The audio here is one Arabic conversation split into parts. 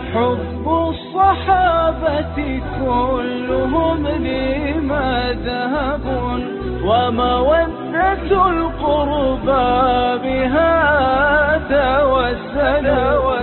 حب الصحابة كلهم لي مذهب ومودة القربى بها توسل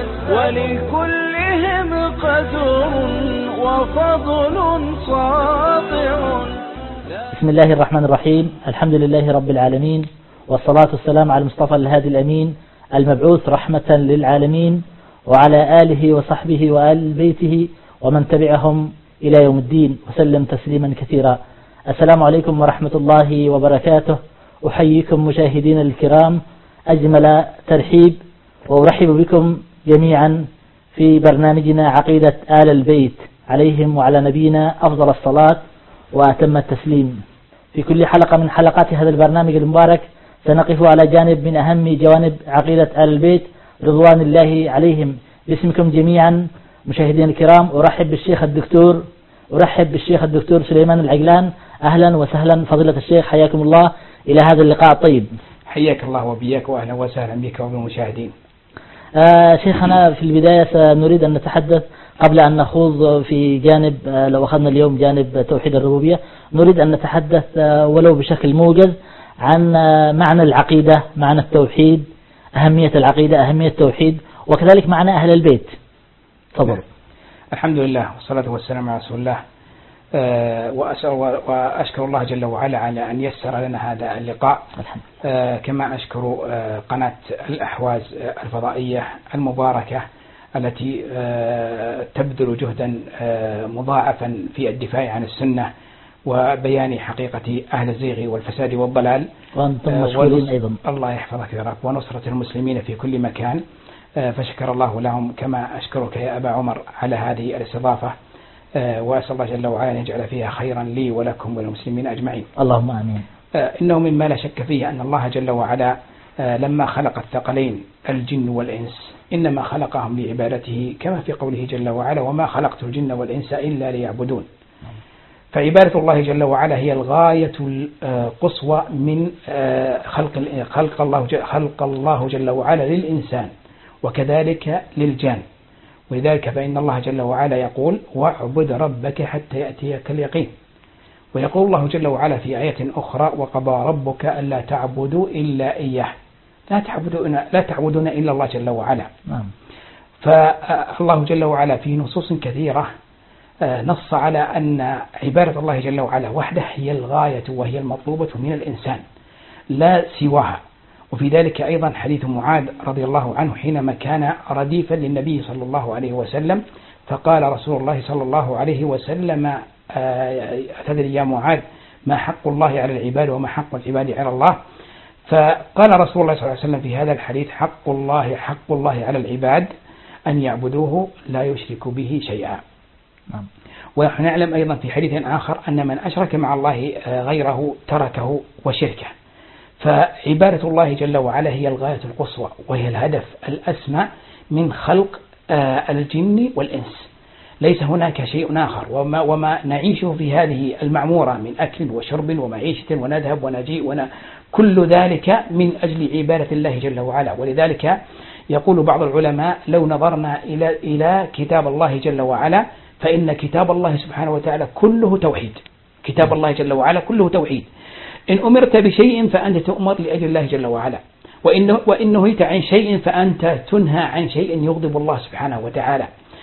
ولكلهم قدر وفضل ساطع. بسم الله الرحمن الرحيم. الحمد لله رب العالمين، والصلاة والسلام على المصطفى الهادي الأمين المبعوث رحمة للعالمين، وعلى آله وصحبه وآل بيته ومن تبعهم إلى يوم الدين، وسلم تسليما كثيرا. السلام عليكم ورحمة الله وبركاته. أحييكم مشاهدين الكرام أجمل ترحيب، وأرحب بكم جميعا في برنامجنا عقيدة آل البيت عليهم وعلى نبينا أفضل الصلاة وأتم التسليم. في كل حلقة من حلقات هذا البرنامج المبارك سنقف على جانب من أهم جوانب عقيدة آل البيت رضوان الله عليهم. باسمكم جميعا مشاهدين الكرام أرحب بالشيخ الدكتور سليمان العجلان. أهلا وسهلا فضيلة الشيخ، حياكم الله إلى هذا اللقاء الطيب. حياك الله وبياك، وأهلا وسهلا بك وبالمشاهدين. شيخنا، في البداية سنريد أن نتحدث قبل أن نخوض في جانب، لو أخذنا اليوم جانب توحيد الربوبية، نريد أن نتحدث ولو بشكل موجز عن معنى العقيدة، معنى التوحيد، أهمية العقيدة، أهمية التوحيد، وكذلك معنى أهل البيت. تفضل. الحمد لله والصلاة والسلام على رسول الله. وأشكر الله جل وعلا على أن يسر لنا هذا اللقاء، كما أشكر قناة الأحواز الفضائية المباركة التي تبذل جهدا مضاعفا في الدفاع عن السنة وبيان حقيقة أهل الزيغ والفساد والضلال، وأنتم مشكورين أيضا. الله يحفظك يا رب، ونصرة المسلمين في كل مكان، فشكر الله لهم، كما أشكرك يا أبا عمر على هذه الاستضافة، وأسأل الله جل وعلا أن يجعل فيها خيرا لي ولكم وللمسلمين أجمعين. اللهم آمين. إنه مما لا شك فيه أن الله جل وعلا لما خلق الثقلين الجن والإنس إنما خلقهم لعبادته، كما في قوله جل وعلا: وما خلقت الجن والإنس إلا ليعبدون. فعبادة الله جل وعلا هي الغاية القصوى من خلق الله جل وعلا للإنسان وكذلك للجان. ولذلك فإن الله جل وعلا يقول: واعبد ربك حتى يأتيك اليقين. ويقول الله جل وعلا في آية أخرى: وقضى ربك ألا تعبدوا إلا إياه، لا تعبدون إلا الله جل وعلا. فالله جل وعلا في نصوص كثيرة نص على أن عبادة الله جل وعلا وحده هي الغاية وهي المطلوبة من الإنسان لا سواها. وفي ذلك أيضا حديث معاذ رضي الله عنه حينما كان رديفا للنبي صلى الله عليه وسلم، فقال رسول الله صلى الله عليه وسلم: أتدري يا معاذ ما حق الله على العباد وما حق العباد على الله؟ فقال رسول الله صلى الله عليه وسلم في هذا الحديث: حق الله على العباد أن يعبدوه لا يشركوا به شيئا. ونحن نعلم أيضا في حديث آخر أن من أشرك مع الله غيره تركه وشركه. فعبادة الله جل وعلا هي الغاية القصوى وهي الهدف الأسمى من خلق الجن والإنس. ليس هناك شيء آخر، وما نعيشه في هذه المعمورة من أكل وشرب ومعيشة ونذهب ونجيء كل ذلك من أجل عبادة الله جل وعلا. ولذلك يقول بعض العلماء: لو نظرنا إلى كتاب الله جل وعلا فإن كتاب الله سبحانه وتعالى كله توحيد. كتاب الله جل وعلا كله توحيد. إن أمرت بشيء فأنت تؤمر لأجل الله جل وعلا، وإن نهيت عن شيء فأنت تنهى عن شيء يغضب الله سبحانه وتعالى.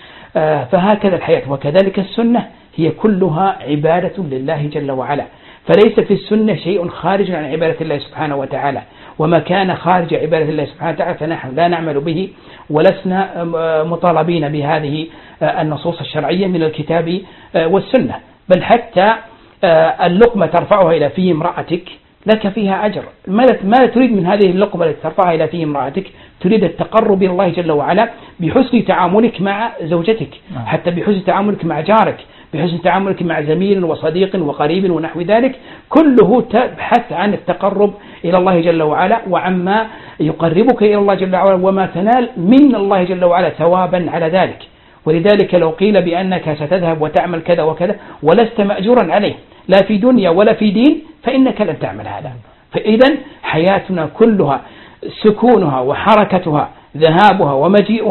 فهكذا الحياة. وكذلك السنة هي كلها عبادة لله جل وعلا، فليس في السنة شيء خارج عن عبادة الله سبحانه وتعالى، وما كان خارج عبادة الله سبحانه وتعالى فنحن لا نعمل به، ولسنا مطالبين بهذه النصوص الشرعية من الكتاب والسنة. بل حتى اللقمة ترفعها إلى في امرأتك لك فيها أجر. ما تريد من هذه اللقمة التي ترفعها إلى في امرأتك؟ تريد التقرب إلى الله جل وعلا بحسن تعاملك مع زوجتك، حتى بحسن تعاملك مع جارك، بحسن تعاملك مع زميل وصديق وقريب ونحو ذلك، كله تبحث عن التقرب إلى الله جل وعلا وعما يقربك إلى الله جل وعلا، وما تنال من الله جل وعلا ثوابا على ذلك. ولذلك لو قيل بأنك ستذهب وتعمل كذا وكذا ولست مأجورا عليه لا في دنيا ولا في دين فإنك لن تعمل هذا. فإذا حياتنا كلها سكونها وحركتها ذهابها ومجيئها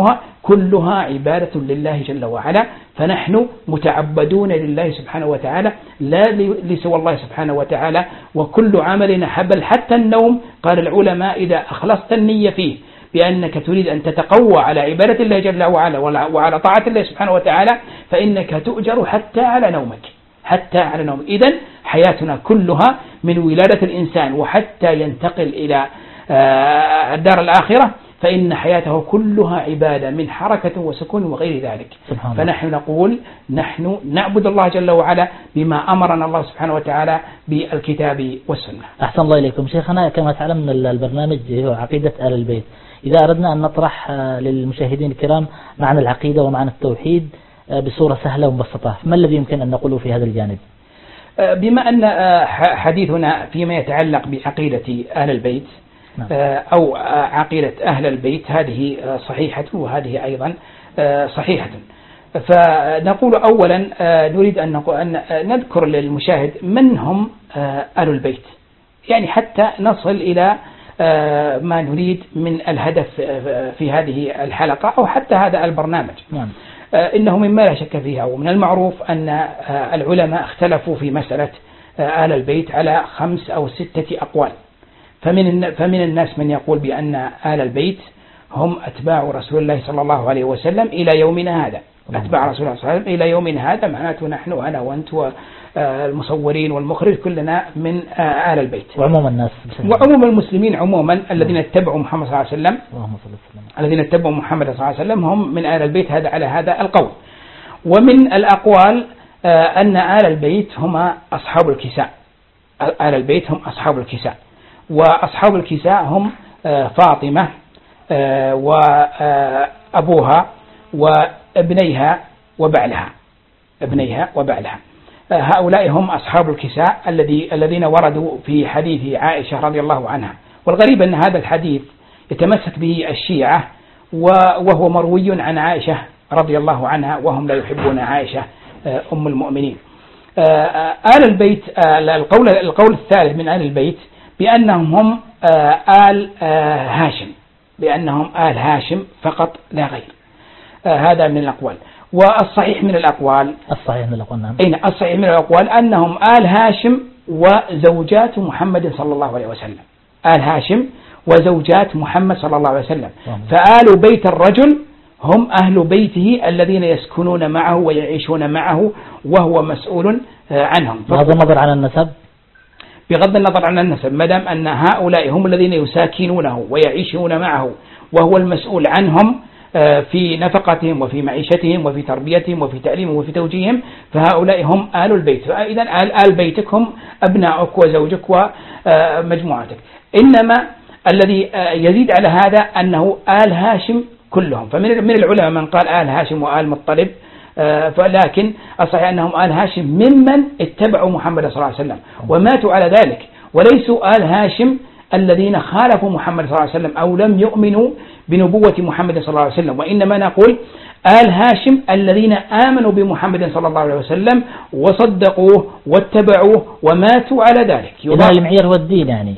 كلها عبادة لله جل وعلا، فنحن متعبدون لله سبحانه وتعالى لا لسوى الله سبحانه وتعالى، وكل عملنا حبل حتى النوم. قال العلماء إذا أخلصت النية فيه بأنك تريد أن تتقوى على عبادة الله جل وعلا وعلى طاعة الله سبحانه وتعالى فإنك تؤجر حتى على نومك، حتى على نومك. إذن حياتنا كلها من ولادة الإنسان وحتى ينتقل إلى الدار الآخرة فإن حياته كلها عبادة من حركة وسكون وغير ذلك. فنحن نقول نحن نعبد الله جل وعلا بما أمرنا الله سبحانه وتعالى بالكتاب والسنة. أحسن الله إليكم شيخنا. كما تعلمنا البرنامج هو عقيدة آل البيت. إذا أردنا أن نطرح للمشاهدين الكرام معنى العقيدة ومعنى التوحيد بصورة سهلة ومبسطة، ما الذي يمكن أن نقوله في هذا الجانب؟ بما أن حديثنا فيما يتعلق بعقيدة آل البيت أو عقيدة أهل البيت هذه صحيحة وهذه أيضا صحيحة، فنقول أولا نريد أن نذكر للمشاهد من هم آل البيت، يعني حتى نصل إلى ما نريد من الهدف في هذه الحلقة أو حتى هذا البرنامج. إنه مما لا شك فيها، ومن المعروف أن العلماء اختلفوا في مسألة آل البيت على 5 أو 6 أقوال. فمن الناس من يقول بأن آل البيت هم أتباع رسول الله صلى الله عليه وسلم إلى يومنا هذا، أتباع رسول الله صلى الله عليه وسلم إلى يومنا هذا، معناته نحن أنا وأنت والمصورين والمخرج كلنا من آل البيت، وعموم الناس وعموم المسلمين عموما الذين اتبعوا محمد صلى الله عليه وسلم، الذين اتبعوا محمد صلى الله عليه وسلم هم من آل البيت، هذا على هذا القول. ومن الأقوال أن آل البيت هم أصحاب الكساء، آل البيت هم أصحاب الكساء، وأصحاب الكساء هم فاطمة وأبوها وابنيها وبعلها، هؤلاء هم أصحاب الكساء الذين وردوا في حديث عائشة رضي الله عنها. والغريب أن هذا الحديث يتمسك به الشيعة وهو مروي عن عائشة رضي الله عنها، وهم لا يحبون عائشة أم المؤمنين. آل البيت القول الثالث من آل البيت بأنهم هم آل هاشم، بأنهم آل هاشم فقط لا غير. هذا من الأقوال. والصحيح من الأقوال نعم. الصحيح من الأقوال أنهم آل هاشم وزوجات محمد صلى الله عليه وسلم، آل هاشم وزوجات محمد صلى الله عليه وسلم. فآل بيت الرجل هم أهل بيته الذين يسكنون معه ويعيشون معه وهو مسؤول عنهم، بغض النظر عن النسب، بغض النظر عن النسب، ما دام أن هؤلاء هم الذين يساكنونه ويعيشون معه وهو المسؤول عنهم في نفقتهم وفي معيشتهم وفي تربيتهم وفي تعليمهم وفي توجيههم، فهؤلاء هم آل البيت. فإذا آل بيتك هم أبنائك وزوجك ومجموعتك. إنما الذي يزيد على هذا أنه آل هاشم كلهم. فمن العلماء من قال آل هاشم وآل مطلب، فلكن الصحيح أنهم آل هاشم ممن اتبعوا محمد صلى الله عليه وسلم وماتوا على ذلك، وليسوا آل هاشم الذين خالفوا محمد صلى الله عليه وسلم أو لم يؤمنوا بنبوة محمد صلى الله عليه وسلم، وإنما نقول آل هاشم الذين آمنوا بمحمد صلى الله عليه وسلم وصدقوه واتبعوه وماتوا على ذلك. إذا المعيار هو الدين يعني.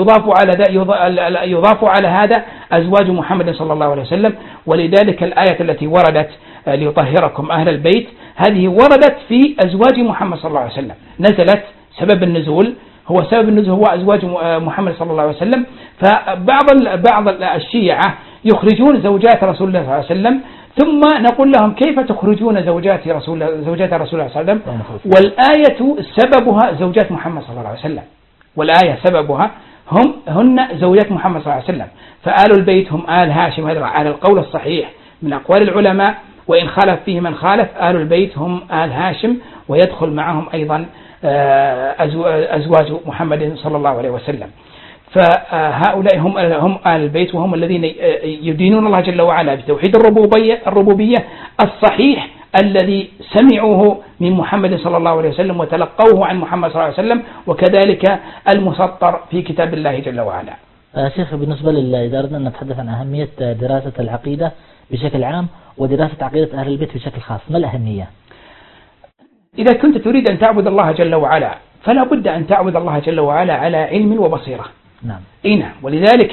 يضاف على هذا أزواج محمد صلى الله عليه وسلم. ولذلك الآية التي وردت ليطهركم أهل البيت هذه وردت في أزواج محمد صلى الله عليه وسلم، نزلت سبب النزول هو أزواج محمد صلى الله عليه وسلم. فبعض الشيعة يخرجون زوجات رسول الله صلى الله عليه وسلم، ثم نقول لهم كيف تخرجون زوجات رسول الله صلى الله عليه وسلم، والآية سببها زوجات محمد صلى الله عليه وسلم، والآية سببها هن زوجات محمد صلى الله عليه وسلم. فآل البيت هم آل هاشم، هذا على القول الصحيح من أقوال العلماء، وإن خالف فيه من خالف، آل البيت هم آل هاشم، ويدخل معهم أيضا أزواج محمد صلى الله عليه وسلم. فهؤلاء هم آل البيت، وهم الذين يدينون الله جل وعلا بتوحيد الربوبية الصحيح الذي سمعوه من محمد صلى الله عليه وسلم وتلقوه عن محمد صلى الله عليه وسلم، وكذلك المسطر في كتاب الله جل وعلا. شيخ، بالنسبة إذا أردنا أن نتحدث عن أهمية دراسة العقيدة بشكل عام ودراسة عقيدة أهل البيت بشكل خاص، ما الأهمية؟ إذا كنت تريد أن تعبد الله جل وعلا فلا بد أن تعبد الله جل وعلا على علم وبصيرة. نعم. ولذلك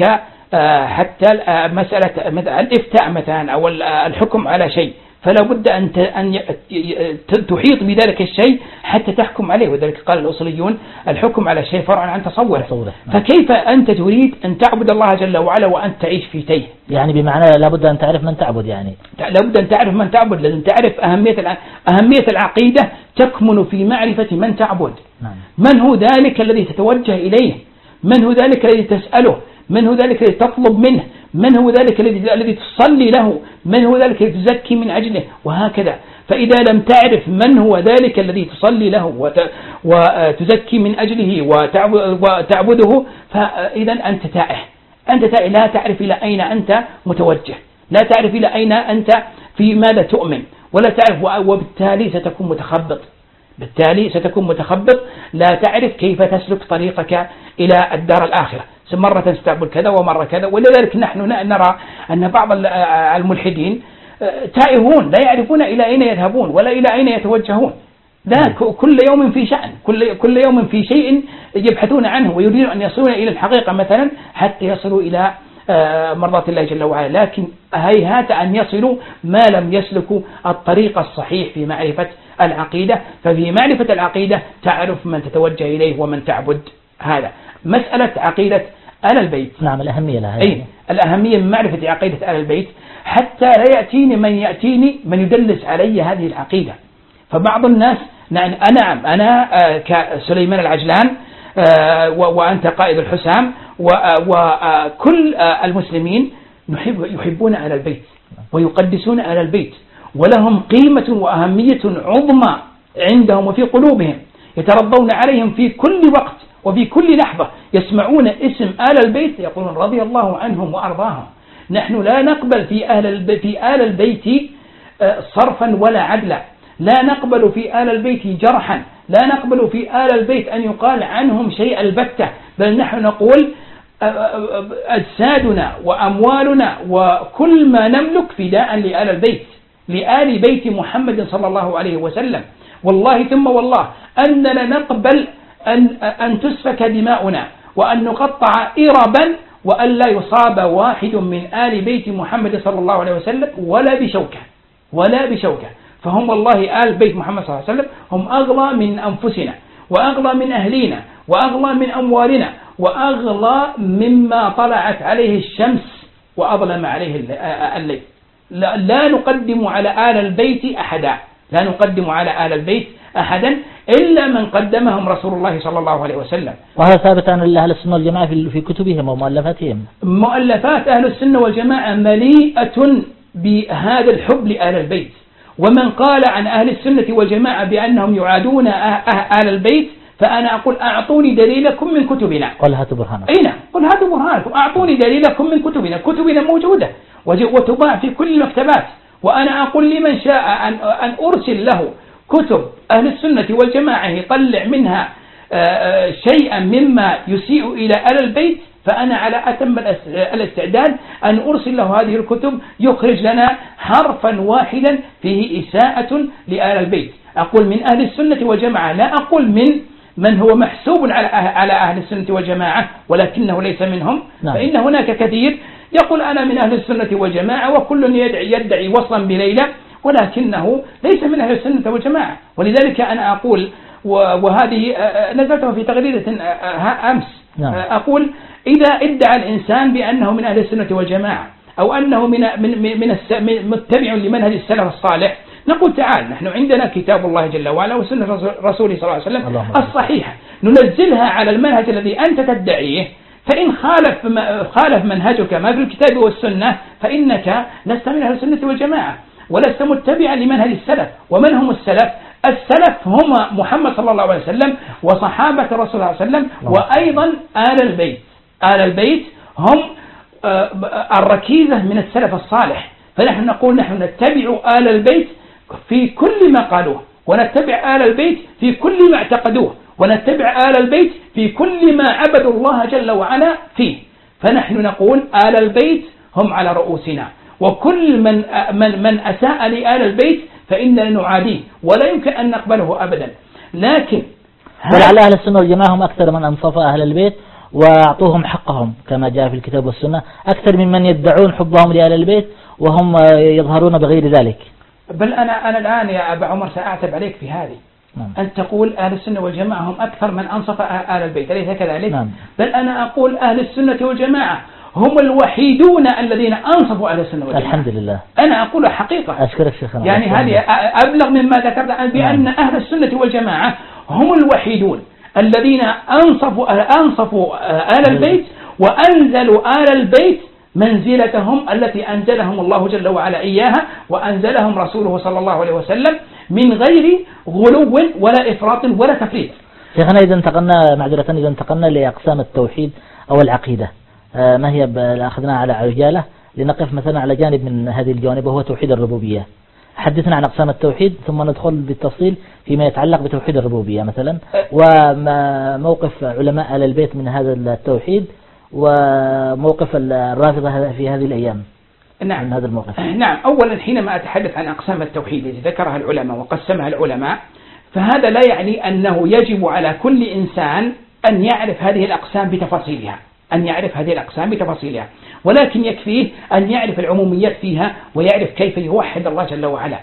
حتى مسألة الإفتاء مثلا أو الحكم على شيء، فلا بد أن تحيط بذلك الشيء حتى تحكم عليه. وذلك قال الأصوليون الحكم على شيء فرع عن تصوره. فكيف أنت تريد أن تعبد الله جل وعلا وأنت تعيش في تيه؟ يعني بمعنى لا بد أن تعرف من تعبد، يعني لا بد أن تعرف من تعبد، لازم تعرف أهمية العقيدة تكمن في معرفة من تعبد. من هو ذلك الذي تتوجه إليه؟ من هو ذلك الذي تسأله؟ من هو ذلك الذي تطلب منه؟ من هو ذلك الذي تصلي له؟ من هو ذلك الذي تزكي من أجله؟ وهكذا. فإذا لم تعرف من هو ذلك الذي تصلي له وتزكي من أجله وتعبده، فإذا أنت تائه. لا تعرف إلى أين أنت متوجه، لا تعرف إلى أين أنت في ماذا تؤمن، ولا تعرف، وبالتالي ستكون متخبط، لا تعرف كيف تسلك طريقك إلى الدار الآخرة. مرة تستقبل كذا ومرة كذا. ولذلك نحن نرى أن بعض الملحدين تائهون، لا يعرفون إلى أين يذهبون ولا إلى أين يتوجهون. كل يوم في شأن، كل يوم في شيء يبحثون عنه ويريدون أن يصلون إلى الحقيقة مثلا حتى يصلوا إلى مرضاة الله جل وعلا، لكن هيهات أن يصلوا ما لم يسلكوا الطريق الصحيح في معرفة العقيدة. ففي معرفة العقيدة تعرف من تتوجه إليه ومن تعبد. هذا مسألة عقيدة آل البيت. نعم، الأهمية لها. الأهمية من معرفة عقيدة آل البيت حتى لا يأتيني من يدلس علي هذه العقيدة. فبعض الناس، أنا كسليمان العجلان وأنت قائد الحسام وكل المسلمين يحبون آل البيت ويقدسون آل البيت، ولهم قيمة وأهمية عظمى عندهم وفي قلوبهم، يترضون عليهم في كل وقت وفي كل لحظة. يسمعون اسم آل البيت يقولون رضي الله عنهم وأرضاهم. نحن لا نقبل في آل البيت صرفا ولا عدلا، لا نقبل في آل البيت جرحا، لا نقبل في آل البيت أن يقال عنهم شيء البتة، بل نحن نقول أجسادنا وأموالنا وكل ما نملك فداء لآل البيت، لآل بيت محمد صلى الله عليه وسلم. والله ثم والله أننا نقبل أن تسفك دماؤنا وأن نقطع إربا وأن لا يصاب واحد من آل بيت محمد صلى الله عليه وسلم ولا بشوكة. فهم والله آل بيت محمد صلى الله عليه وسلم هم أغلى من أنفسنا وأغلى من أهلينا وأغلى من أموالنا وأغلى مما طلعت عليه الشمس وأظلم عليه الليل. لا نقدم على آل البيت أحدا إلا من قدمهم رسول الله صلى الله عليه وسلم. وهذا ثابت عن أهل السنة والجماعة في كتبهم ومؤلفاتهم. مؤلفات أهل السنة والجماعة مليئة بهذا الحب لآل البيت. ومن قال عن أهل السنة والجماعة بأنهم يعادون آل البيت فأنا أقول أعطوني دليلكم من كتبنا. قل هاتوا برهانكم. قل هاتوا برهانكم، أعطوني دليلكم من كتبنا موجودة وتباع في كل المكتبات. وأنا أقول لمن شاء أن أرسل له كتب أهل السنة والجماعة يطلع منها شيئا مما يسيء إلى آل البيت، فأنا على أتم الاستعداد أن أرسل له هذه الكتب يخرج لنا حرفا واحدا فيه إساءة لآل البيت. أقول من أهل السنة والجماعة، لا أقول من هو محسوب على أهل السنة والجماعة ولكنه ليس منهم. فإن هناك كثير يقول أنا من أهل السنة والجماعة وكل يدعي وصلا بليلة ولكنه ليس من أهل السنة والجماعة. ولذلك أنا أقول، وهذه نزلتها في تغريدة أمس، أقول إذا ادعى الإنسان بأنه من أهل السنة والجماعة أو أنه متبع لمنهج السلف الصالح، نقول تعال نحن عندنا كتاب الله جل وعلا وسنة رسوله صلى الله عليه وسلم الصحيحة، ننزلها على المنهج الذي أنت تدعيه، فإن خالف منهجك ما في الكتاب والسنة فإنك لست من أهل السنة والجماعة ولست متبعا لمنهج السلف. ومن هم السلف؟ السلف هم محمد صلى الله عليه وسلم وصحابة الرسول صلى الله عليه وسلم وأيضا آل البيت هم الركيزة من السلف الصالح. فنحن نقول نحن نتبع آل البيت في كل ما قالوه، ونتبع آل البيت في كل ما اعتقدوه، ونتبع آل البيت في كل ما عبدوا الله جل وعلا فيه. فنحن نقول آل البيت هم على رؤوسنا، وكل من أساء لآل البيت فإننا نعاديه ولا يمكن أن نقبله أبدا. لكن ولعل أهل السنة والجماعة هم أكثر من أنصف أهل البيت، وأعطوهم حقهم كما جاء في الكتاب والسنة أكثر ممن يدعون حبهم لآل البيت وهم يظهرون بغير ذلك. بل أنا الآن يا أبا عمر سأعتب عليك في هذه. أن تقول أهل السنة والجماعة هم أكثر من أنصف آل البيت، أليس كذلك؟ بل أنا أقول أهل السنة والجماعة هم الوحيدون الذين أنصفوا أهل السنة والجماعة. الحمد لله. أنا أقول حقيقة. أشكرك شيخنا. يعني هذه أبلغ مما ذكرت بأن أهل السنة والجماعة هم الوحيدون الذين أنصفوا آل البيت وأنزلوا آل البيت منزلتهم التي أنزلهم الله جل وعلا إياها وأنزلهم رسوله صلى الله عليه وسلم من غير غلو ولا إفراط ولا تفريط. شيخنا إذا انتقلنا لأقسام التوحيد أو العقيدة، ما هي أخذنا على عجالة لنقف مثلا على جانب من هذه الجوانب وهو توحيد الربوبية. حدثنا عن أقسام التوحيد ثم ندخل بالتفصيل فيما يتعلق بتوحيد الربوبية مثلا، وموقف علماء آل البيت من هذا التوحيد وموقف الرافضة في هذه الأيام. نعم. من هذا الموقف. نعم. أولا حينما أتحدث عن أقسام التوحيد التي ذكرها العلماء وقسمها العلماء، فهذا لا يعني أنه يجب على كل إنسان أن يعرف هذه الأقسام بتفاصيلها، ولكن يكفيه أن يعرف العموميات فيها ويعرف كيف يوحد الله جل وعلا.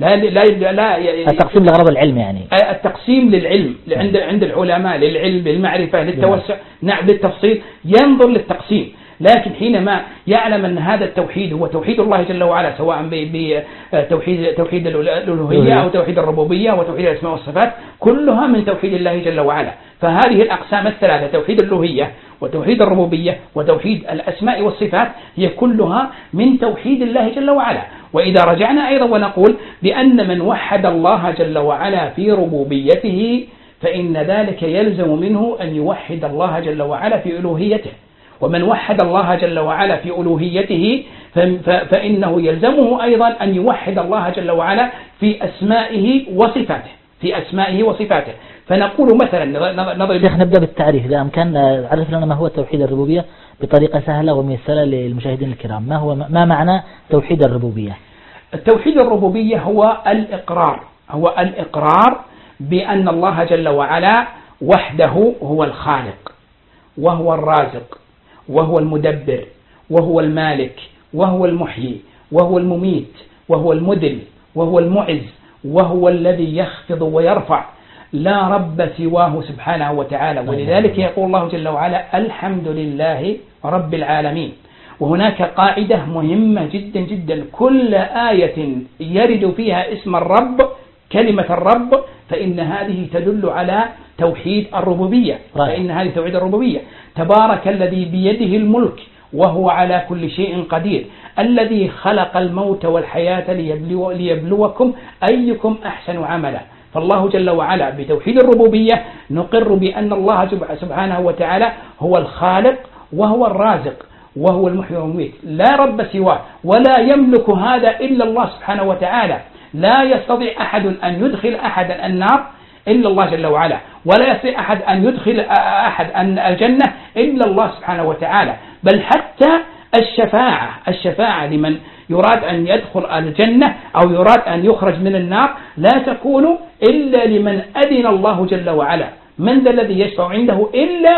لا التقسيم لغرض العلم، يعني التقسيم للعلم عند العلماء، للعلم، للمعرفة، للتوسع، نعم، للتفصيل، ينظر للتقسيم. لكن حينما يعلم أن هذا التوحيد هو توحيد الله جل وعلا، سواء بتوحيد الألوهية أو توحيد الربوبية وتوحيد الأسماء والصفات، كلها من توحيد الله جل وعلا. فهذه الأقسام الثلاثة، توحيد الألوهية وتوحيد الربوبية وتوحيد الأسماء والصفات، هي كلها من توحيد الله جل وعلا. وإذا رجعنا أيضا ونقول بأن من وحد الله جل وعلا في ربوبيته فإن ذلك يلزم منه أن يوحد الله جل وعلا في ألوهيته، ومن وحد الله جل وعلا في ألوهيته فإنه يلزمه أيضا أن يوحد الله جل وعلا في أسمائه وصفاته. فنقول مثلا نبدأ بالتعريف إذا أمكن. عرف لنا ما هو توحيد الربوبية بطريقة سهلة وميسرة للمشاهدين الكرام. ما معنى توحيد الربوبية؟ التوحيد الربوبية هو الإقرار بأن الله جل وعلا وحده هو الخالق وهو الرازق وهو المدبر وهو المالك وهو المحيي وهو المميت وهو المذل وهو المعز وهو الذي يخفض ويرفع، لا رب سواه سبحانه وتعالى. ولذلك يقول الله جل وعلا: الحمد لله رب العالمين. وهناك قاعدة مهمة جدا جدا، كل آية يرد فيها اسم الرب، كلمة الرب، فإن هذه تدل على توحيد الربوبية. تبارك الذي بيده الملك وهو على كل شيء قدير، الذي خلق الموت والحياة ليبلوكم أيكم أحسن عملا. فالله جل وعلا بتوحيد الربوبية نقر بأن الله سبحانه وتعالى هو الخالق وهو الرازق وهو المحيي والمميت، لا رب سواه، ولا يملك هذا إلا الله سبحانه وتعالى. لا يستطيع أحد أن يدخل أحدا النار إلا الله جل وعلا، ولا يستطيع أحد أن يدخل أحد الجنة إلا الله سبحانه وتعالى. بل حتى الشفاعة لمن يراد أن يدخل الجنة أو يراد أن يخرج من النار لا تكون إلا لمن أذن الله جل وعلا. من ذا الذي يشفع عنده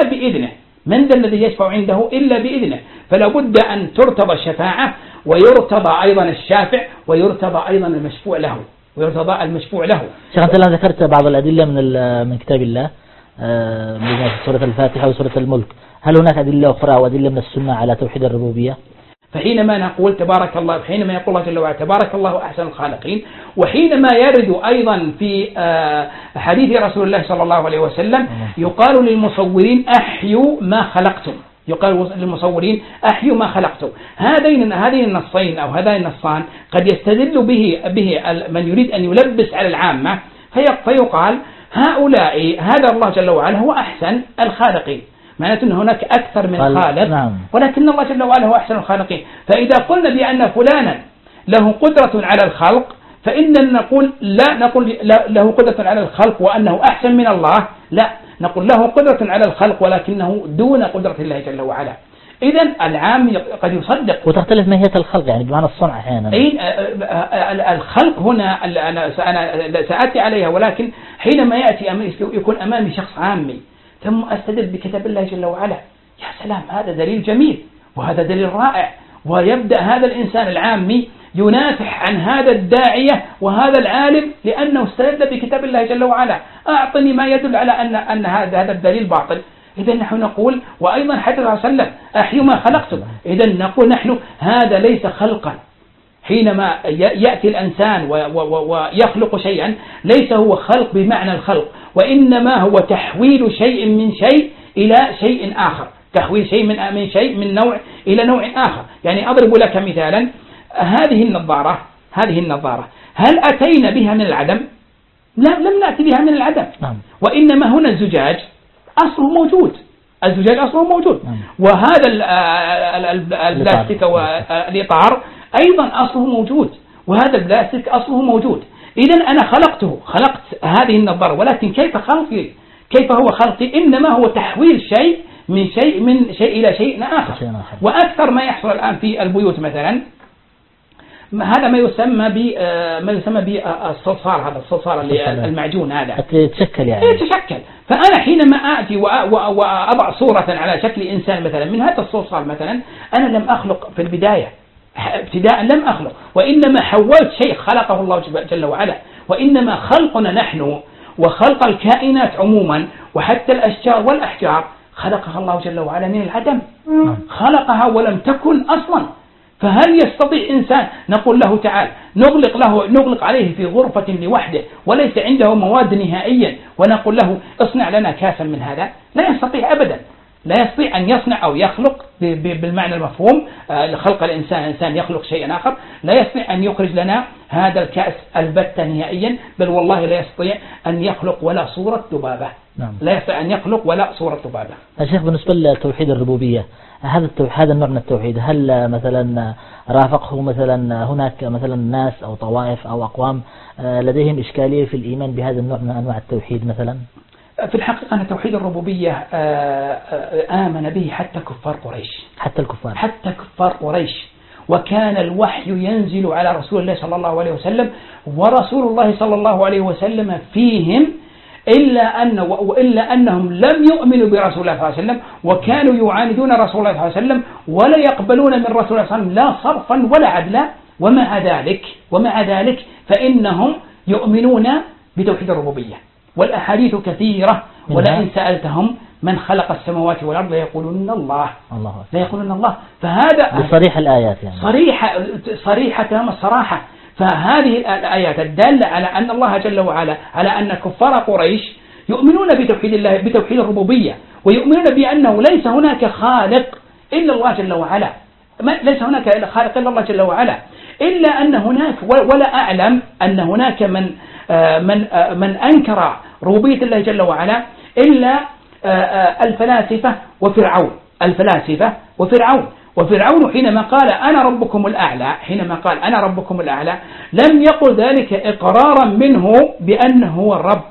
إلا بإذنه؟ فلا بد أن ترتضى الشفاعة ويرتضى أيضا الشافع ويرتضى أيضا المشفوع له. شيخ أنت الآن ذكرت بعض الأدلة من كتاب الله من سورة الفاتحة وسورة الملك، هل هناك أدلة أخرى أو أدلة من السنة على توحيد الربوبية؟ فحينما نقول تبارك الله، حينما يقول الله جل وعلا تبارك الله أحسن الخالقين، وحينما يرد أيضا في حديث رسول الله صلى الله عليه وسلم يقال للمصورين أحيوا ما خلقتم. هذين النصين أو هذين النصان قد يستدل به من يريد أن يلبس على العامة، فيقال هؤلاء هذا الله جل وعلا هو أحسن الخالقين، معناته أن هناك أكثر من خالق، ولكن الله جل وعلا هو أحسن الخالقين. فإذا قلنا بأن فلانا له قدرة على الخلق، فإننا نقول له قدرة على الخلق وأنه أحسن من الله، لا، نقول له قدرة على الخلق ولكنه دون قدرة الله جل وعلا. إذن العام قد يصدق. وتختلف ماهية الخلق يعني بمعنى الصنع أحيانا. الخلق هنا أنا سأتي عليها، ولكن حينما يكون أمامي شخص عامي ثم أستدل بكتاب الله جل وعلا يا سلام، هذا دليل جميل وهذا دليل رائع. ويبدأ هذا الإنسان العامي ينافح عن هذا الداعية وهذا العالم لأنه استدل بكتاب الله جل وعلا. أعطني ما يدل على أن هذا الدليل باطل. إذا نحن نقول، وأيضا حديث الله صلى الله عليه وسلم أحيوا ما خلقتم. إذا نقول نحن هذا ليس خلقا. حينما يأتي الإنسان ويخلق شيئا ليس هو خلق بمعنى الخلق، وإنما هو تحويل شيء من شيء إلى شيء آخر، تحويل شيء من شيء من نوع إلى نوع آخر. يعني أضرب لك مثالا، هذه النظارة هل أتينا بها من العدم؟ لم نأتي بها من العدم، وإنما هنا الزجاج أصله موجود، وهذا البلاستيك والإطار أيضا أصله موجود، وهذا البلاستيك أصله موجود. إذن أنا خلقت هذه النظارة، ولكن كيف هو خلقي؟ إنما هو تحويل شيء من شيء إلى شيء آخر. وأكثر ما يحصل الآن في البيوت مثلا هذا ما يسمى بالصلصال، هذا الصلصال المعجون هذا يتشكل. فأنا حينما آتي وأضع صورة على شكل إنسان مثلا من هذا الصلصال مثلا، أنا لم أخلق في البداية، ابتداء لم أخلق، وإنما حولت شيء خلقه الله جل وعلا. وإنما خلقنا نحن وخلق الكائنات عموما وحتى الأشجار والأحجار خلقها الله جل وعلا من العدم، خلقها ولم تكن أصلا. فهل يستطيع إنسان نقول له تعال نغلق عليه في غرفة لوحده وليس عنده مواد نهائيا ونقول له اصنع لنا كاسا من هذا؟ لا يستطيع أبدا، لا يستطيع أن يصنع أو يخلق بالمعنى المفهوم. خلق الإنسان يخلق شيئا آخر، لا يستطيع أن يخرج لنا هذا الكأس البتة نهائيا، بل والله لا يستطيع أن يخلق ولا صورة ذبابة. لا يستطيع أن يخلق ولا صورة ذبابة. الشيخ، بالنسبة لتوحيد الربوبية، هذا النوع من التوحيد هل مثلا رافقه مثلا هناك مثلا ناس أو طوائف أو أقوام لديهم إشكالية في الإيمان بهذا النوع من أنواع التوحيد مثلا؟ في الحقيقة أن توحيد الربوبية آمن به حتى كفار قريش، وكان الوحي ينزل على رسول الله صلى الله عليه وسلم، ورسول الله صلى الله عليه وسلم فيهم، إلا أنهم لم يؤمنوا برسول الله صلى الله عليه وسلم، وكانوا يعاندون رسول الله صلى الله عليه وسلم ولا يقبلون من رسول الله صلى الله عليه وسلم لا صرفا ولا عدلا. ومع ذلك فإنهم يؤمنون بتوحيد الربوبية. والأحاديث كثيرة، ولئن سألتهم من خلق السماوات والأرض ليقولون الله. فهذا بصريح الآيات، يعني صريحة تمام الصراحة. فهذه الآيات الدالة على أن الله جل وعلا، على أن كفار قريش يؤمنون بتوحيد الله، بتوحيد الربوبية، ويؤمنون بأنه ليس هناك خالق إلا الله جل وعلا، ليس هناك خالق إلا الله جل وعلا، إلا أن هناك، ولا أعلم أن هناك من أنكر ربوبية الله جل وعلا إلا الفلاسفة وفرعون حينما قال أنا ربكم الأعلى، لم يقل ذلك إقرارا منه بأنه هو الرب،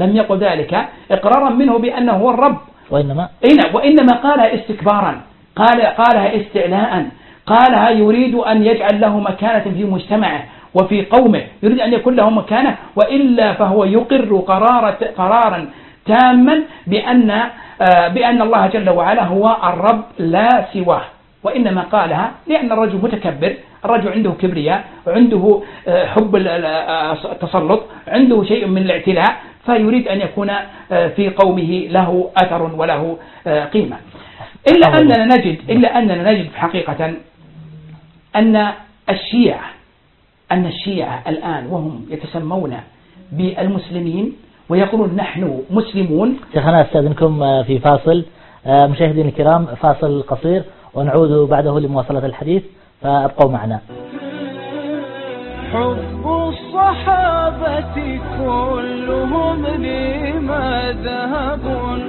وإنما قالها استكبارا، قالها استعلاء، قالها يريد أن يجعل له مكانة في مجتمعه وفي قومه، يريد أن يكون له مكانة، وإلا فهو يقر قرارا تاما بأن الله جل وعلا هو الرب لا سواه. وإنما قالها لأن الرجل متكبر، الرجل عنده كبرياء، عنده حب التسلط، عنده شيء من الاعتلاء، فيريد أن يكون في قومه له أثر وله قيمة. إلا أننا نجد حقيقة أن الشيعة الآن وهم يتسمون بالمسلمين ويقولون نحن مسلمون. شيخنا أستاذنكم في فاصل، مشاهدين الكرام، فاصل قصير ونعود بعده لمواصلة الحديث، فأبقوا معنا. حب الصحابة كلهم لما ذهب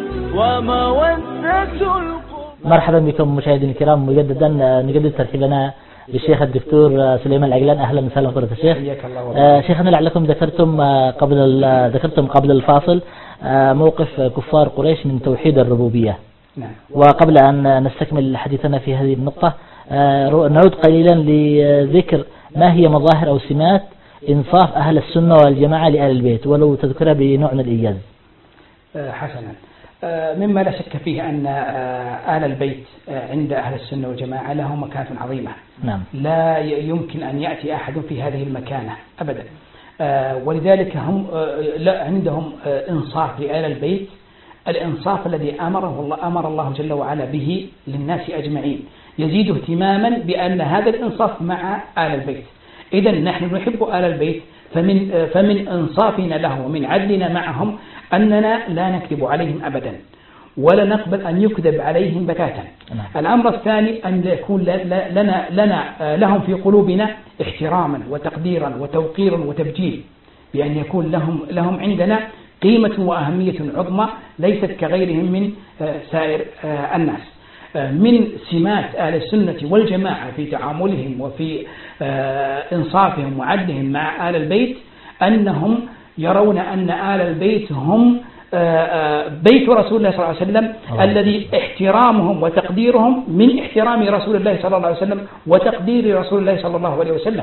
ومودة القرب. مرحبا بكم مشاهدين الكرام مجددا، نجدد ترحيبنا بالشيخ الدكتور سليمان العقلان. أهلا وسهلا فضيلة الشيخ. شيخنا لعلكم ذكرتم قبل الفاصل موقف كفار قريش من توحيد الربوبية. وقبل أن نستكمل حديثنا في هذه النقطة نعود قليلا لذكر ما هي مظاهر أو سمات إنصاف أهل السنة والجماعة لأهل البيت، ولو تذكرها بنوع من الإيجاز. حسنا. مما لا شك فيه أن آل البيت عند أهل السنة والجماعة لهم مكانة عظيمة. نعم. لا يمكن أن يأتي أحد في هذه المكانة أبدا. ولذلك هم عندهم إنصاف لآل البيت، الإنصاف الذي أمر الله جل وعلا به للناس أجمعين، يزيد اهتماما بأن هذا الإنصاف مع آل البيت. إذن نحن نحب آل البيت، فمن إنصافنا له ومن عدلنا معهم أننا لا نكذب عليهم أبدا ولا نقبل أن يكذب عليهم بتاتا. الأمر الثاني أن يكون لهم في قلوبنا احتراما وتقديرا وتوقيرا وتبجيل، بأن يكون لهم عندنا قيمة وأهمية عظمى ليست كغيرهم من سائر الناس. من سمات أهل السنة والجماعة في تعاملهم وفي إنصافهم وعدلهم مع آل البيت أنهم يرون أن آل البيت هم بيت رسول الله صلى الله عليه وسلم، الذي احترامهم وتقديرهم من احترام رسول الله صلى الله عليه وسلم وتقدير رسول الله صلى الله عليه وسلم.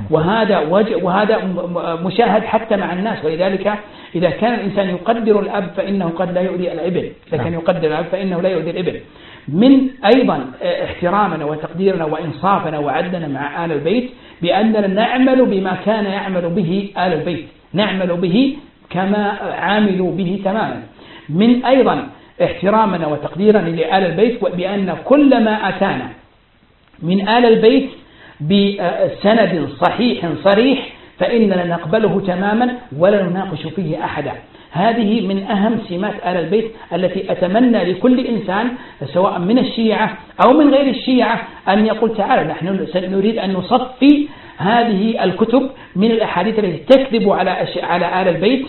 وهذا مشاهد حتى مع الناس. ولذلك إذا كان الإنسان يقدر الأب فإنه قد لا يؤذي الابن، إذا كان يقدر الأب فإنه لا يؤذي الابن. من أيضا احترامنا وتقديرنا وإنصافنا وعدلنا مع آل البيت بأننا نعمل بما كان يعمل به آل البيت، نعمل به كما عاملوا به تماما. من أيضا احترامنا وتقديرنا لآل البيت بأن كل ما أتانا من آل البيت بسند صحيح صريح فإننا نقبله تماما ولا نناقش فيه أحدا. هذه من أهم سمات آل البيت التي أتمنى لكل إنسان سواء من الشيعة أو من غير الشيعة أن يقول تعالى نحن نريد أن نصفي هذه الكتب من الأحاديث التي تكذب على آل البيت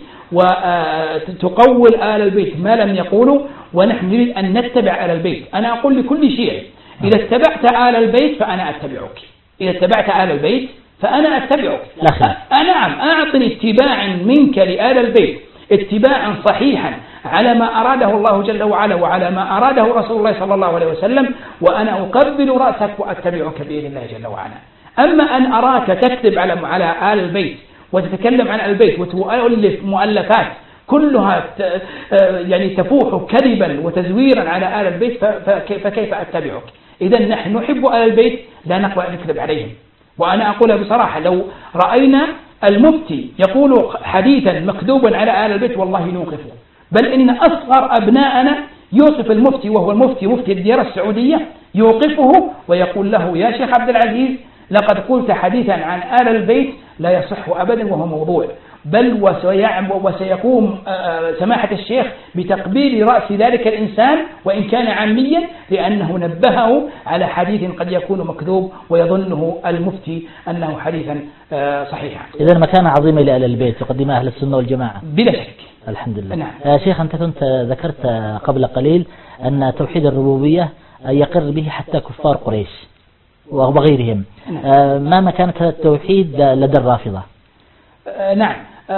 وتقول آل البيت ما لم يقولوا، ونحن نريد أن نتبع آل البيت. أنا أقول لكل شيعي إذا اتبعت آل البيت فأنا أتبعك، إذا اتبعت آل البيت فأنا أتبعك. نعم، أعطني اتباعا منك لآل البيت، اتباعا صحيحا على ما أراده الله جل وعلا وعلى ما أراده رسول الله صلى الله عليه وسلم، وأنا أقبل رأسك وأتبعك بإذن الله جل وعلا. أما أن أراك تكذب على آل البيت وتتكلم عن البيت وتؤلف مؤلفات كلها يعني تفوح كذبا وتزويرا على آل البيت فكيف أتبعك؟ إذا نحن نحب آل البيت لا نقبل أن نكذب عليهم. وأنا أقولها بصراحة، لو رأينا المفتي يقول حديثا مكذوبا على آل البيت والله نوقفه، بل إن أصغر أبناءنا يوقف المفتي وهو مفتي الديار السعودية، يوقفه ويقول له يا شيخ عبد العزيز لقد قلت حديثا عن آل البيت لا يصح أبدا وهو موضوع، بل وسيقوم سماحة الشيخ بتقبيل رأس ذلك الإنسان وإن كان عاميا، لأنه نبهه على حديث قد يكون مكذوب ويظنه المفتي أنه حديثا صحيحا. إذن مكانة عظيمة لآل البيت يقدمها أهل السنة والجماعة بلا شك. الحمد لله. نعم. شيخ أنت كنت ذكرت قبل قليل أن توحيد الربوبية يقر به حتى كفار قريش وغيرهم. ما مكانة هذا التوحيد لدى الرافضة؟ نعم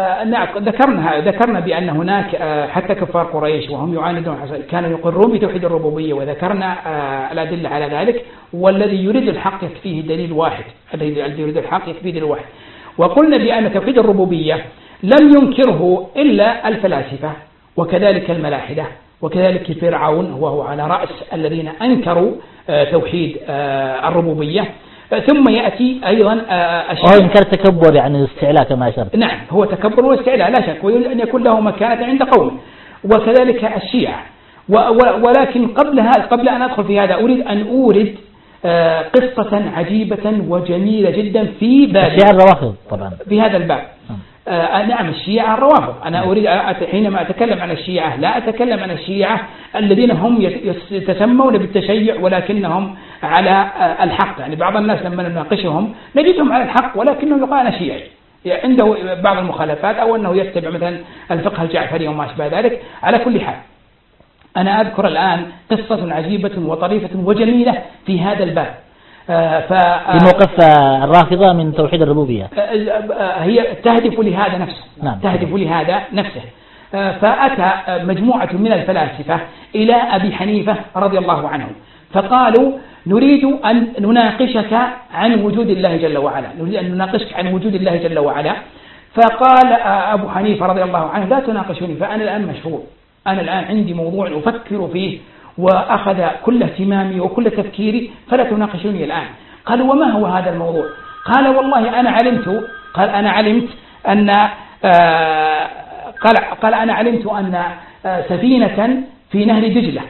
ذكرنا بأن هناك حتى كفار قريش وهم يعاندون كانوا يقرون بتوحيد الربوبية، وذكرنا الأدلة على ذلك. والذي يريد الحق يكفيه دليل واحد، الذي يريد الحق يكفيه دليل واحد. وقلنا بأن توحيد الربوبية لم ينكره إلا الفلاسفة وكذلك الملاحدة وكذلك فرعون وهو على رأس الذين أنكروا توحيد الربوبية. ثم يأتي أيضا الشيعة. هو إنكار تكبر يعني الاستعلاء كما أشرت. نعم، هو تكبر واستعلاء لا شك، ويريد أن يكون له مكانة عند قوم، وكذلك الشيعة. ولكن قبل أن أدخل في هذا أريد أن أورد قصة عجيبة وجميلة جدا في باب الشيعة الروافض طبعا في هذا الباب. نعم، الشيعة الروافض. أنا أريد حينما أتكلم عن الشيعة لا أتكلم عن الشيعة الذين هم يتسمون بالتشيع ولكنهم على الحق. يعني بعض الناس لما نناقشهم نجدهم على الحق ولكنه يقال أنا شيعي، يعني عنده بعض المخالفات أو أنه يتبع مثلا الفقه الجعفري وما أشبه ذلك. على كل حال أنا أذكر الآن قصة عجيبة وطريفة وجميلة في هذا الباب. في موقف الرافضة من توحيد الربوبية هي تهدف لهذا نفسه. نعم. تهدف لهذا نفسه. فأتى مجموعة من الفلاسفة إلى أبي حنيفة رضي الله عنه فقالوا نريد أن نناقشك عن وجود الله جل وعلا، نريد أن نناقشك عن وجود الله جل وعلا. فقال أبو حنيفة رضي الله عنه لا تناقشوني فأنا الآن مشهور، أنا الآن عندي موضوع أفكر فيه وأخذ كل اهتمامي وكل تفكيري فلا تناقشوني الآن. قالوا وما هو هذا الموضوع؟ قال والله أنا علمت أن سفينة في نهر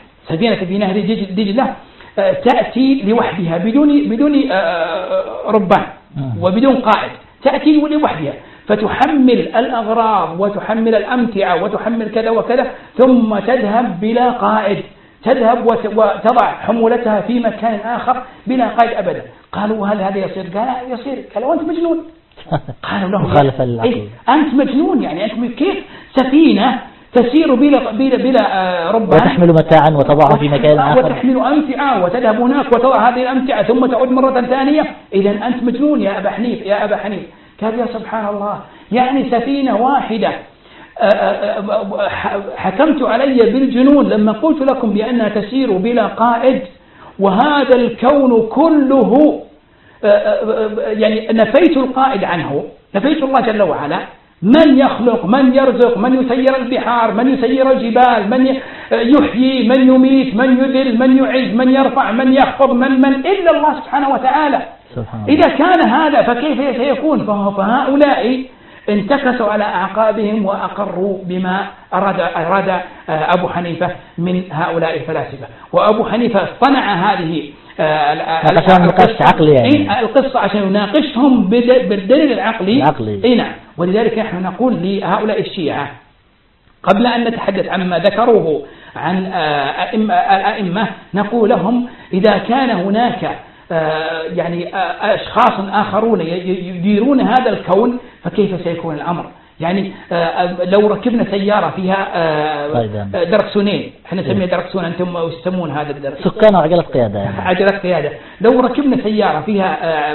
دجلة تأتي لوحدها بدون ربان وبدون قائد، تأتي لوحدها فتحمل الأغراض وتحمل الأمتعة وتحمل كذا وكذا ثم تذهب بلا قائد، تذهب وتضع حمولتها في مكان آخر بلا قائد أبدا. قالوا وهل هذا يصير؟ قال يصير. قالوا أنت مجنون. قالوا له مخالفة للعقل. أنت مجنون، يعني أنت كيف سفينة تسير بلا ربان وتحمل متاعا وتضعه في مكان آخر وتحمل أمتعة وتذهب هناك وتضع هذه الأمتعة ثم تعود مرة ثانية؟ إذا أنت مجنون يا أبا حنيف. قال يا سبحان الله، يعني سفينة واحدة حكمت علي بالجنون لما قلت لكم بأنها تسير بلا قائد، وهذا الكون كله يعني نفيت القائد عنه، نفيت الله جل وعلا، من يخلق، من يرزق، من يسير البحار، من يسير الجبال، من يحيي، من يميت، من يذل، من يعز، من يرفع، من يخفض، من إلا الله سبحانه وتعالى. إذا كان هذا فكيف سيكون؟ فهؤلاء انتكسوا على أعقابهم وأقروا بما أراد أبو حنيفة من هؤلاء الفلاسفة. وأبو حنيفة اصطنع هذه القصة عشان يناقشهم بالدليل العقلي. نعم. ولذلك نحن نقول لهؤلاء الشيعة قبل أن نتحدث عما ذكروه عن الأئمة نقول لهم إذا كان هناك يعني أشخاص آخرون يديرون هذا الكون فكيف سيكون الأمر؟ يعني لو ركبنا سيارة فيها دركسونين، احنا نسميها دركسون، أنتم يسمون هذا الدركسون سكان وعجلة قيادة يعني. عجلة قيادة. لو ركبنا سيارة فيها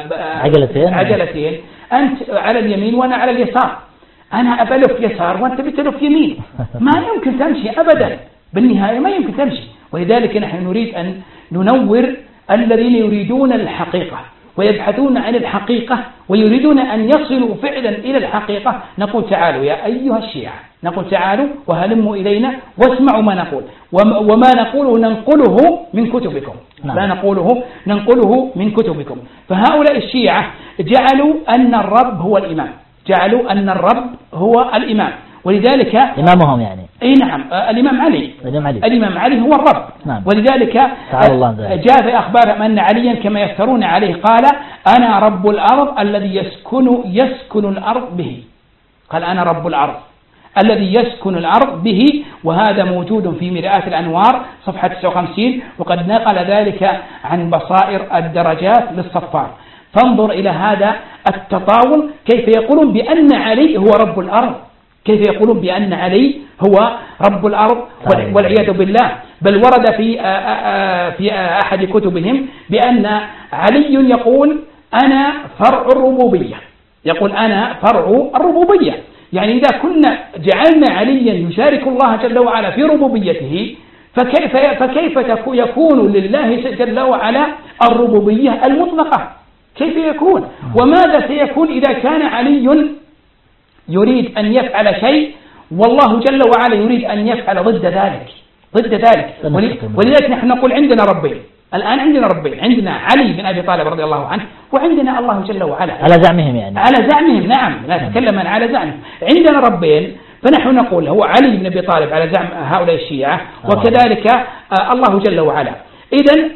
عجلتين أنت على اليمين وأنا على اليسار، أنا أبلف يسار وأنت بتلف يمين، ما يمكن تمشي أبدا، بالنهاية ما يمكن تمشي. ولذلك نحن نريد أن ننور الذين يريدون الحقيقة ويبحثون عن الحقيقة ويريدون أن يصلوا فعلا إلى الحقيقة. نقول تعالوا يا أيها الشيعة، نقول تعالوا وهلموا إلينا واسمعوا ما نقول، وما نقوله ننقله من كتبكم. لا نقوله ننقله من كتبكم. فهؤلاء الشيعة جعلوا أن الرب هو الإمام، جعلوا أن الرب هو الإمام، ولذلك إمامهم يعني نعم الإمام علي هو الرب. نعم. ولذلك جاء في أخبارهم أن عليا كما يفترون عليه قال أنا رب الأرض الذي يسكن الأرض به. قال أنا رب الأرض الذي يسكن الأرض به، وهذا موجود في مرآة الأنوار صفحة 59، وقد نقل ذلك عن بصائر الدرجات للصفار. فانظر إلى هذا التطاول، كيف يقولون بأن علي هو رب الأرض، كيف يقولون بأن علي هو رب الأرض والعياذ بالله. بل ورد في أحد كتبهم بأن علي يقول أنا فرع الربوبية، يقول أنا فرع الربوبية. يعني إذا كنا جعلنا عليا يشارك الله جل وعلا في ربوبيته فكيف يكون لله جل وعلا الربوبية المطلقة؟ كيف يكون؟ وماذا سيكون إذا كان علي يريد أن يفعل شيء والله جل وعلا يريد أن يفعل ضد ذلك؟ ولذلك نحن نقول عندنا ربين الآن، عندنا ربين، عندنا علي بن أبي طالب رضي الله عنه وعندنا الله جل وعلا على زعمهم، يعني على زعمهم. نعم، لا نتكلم على زعمهم، عندنا ربين. فنحن نقول هو علي بن أبي طالب على زعم هؤلاء الشيعة، وكذلك الله جل وعلا. إذن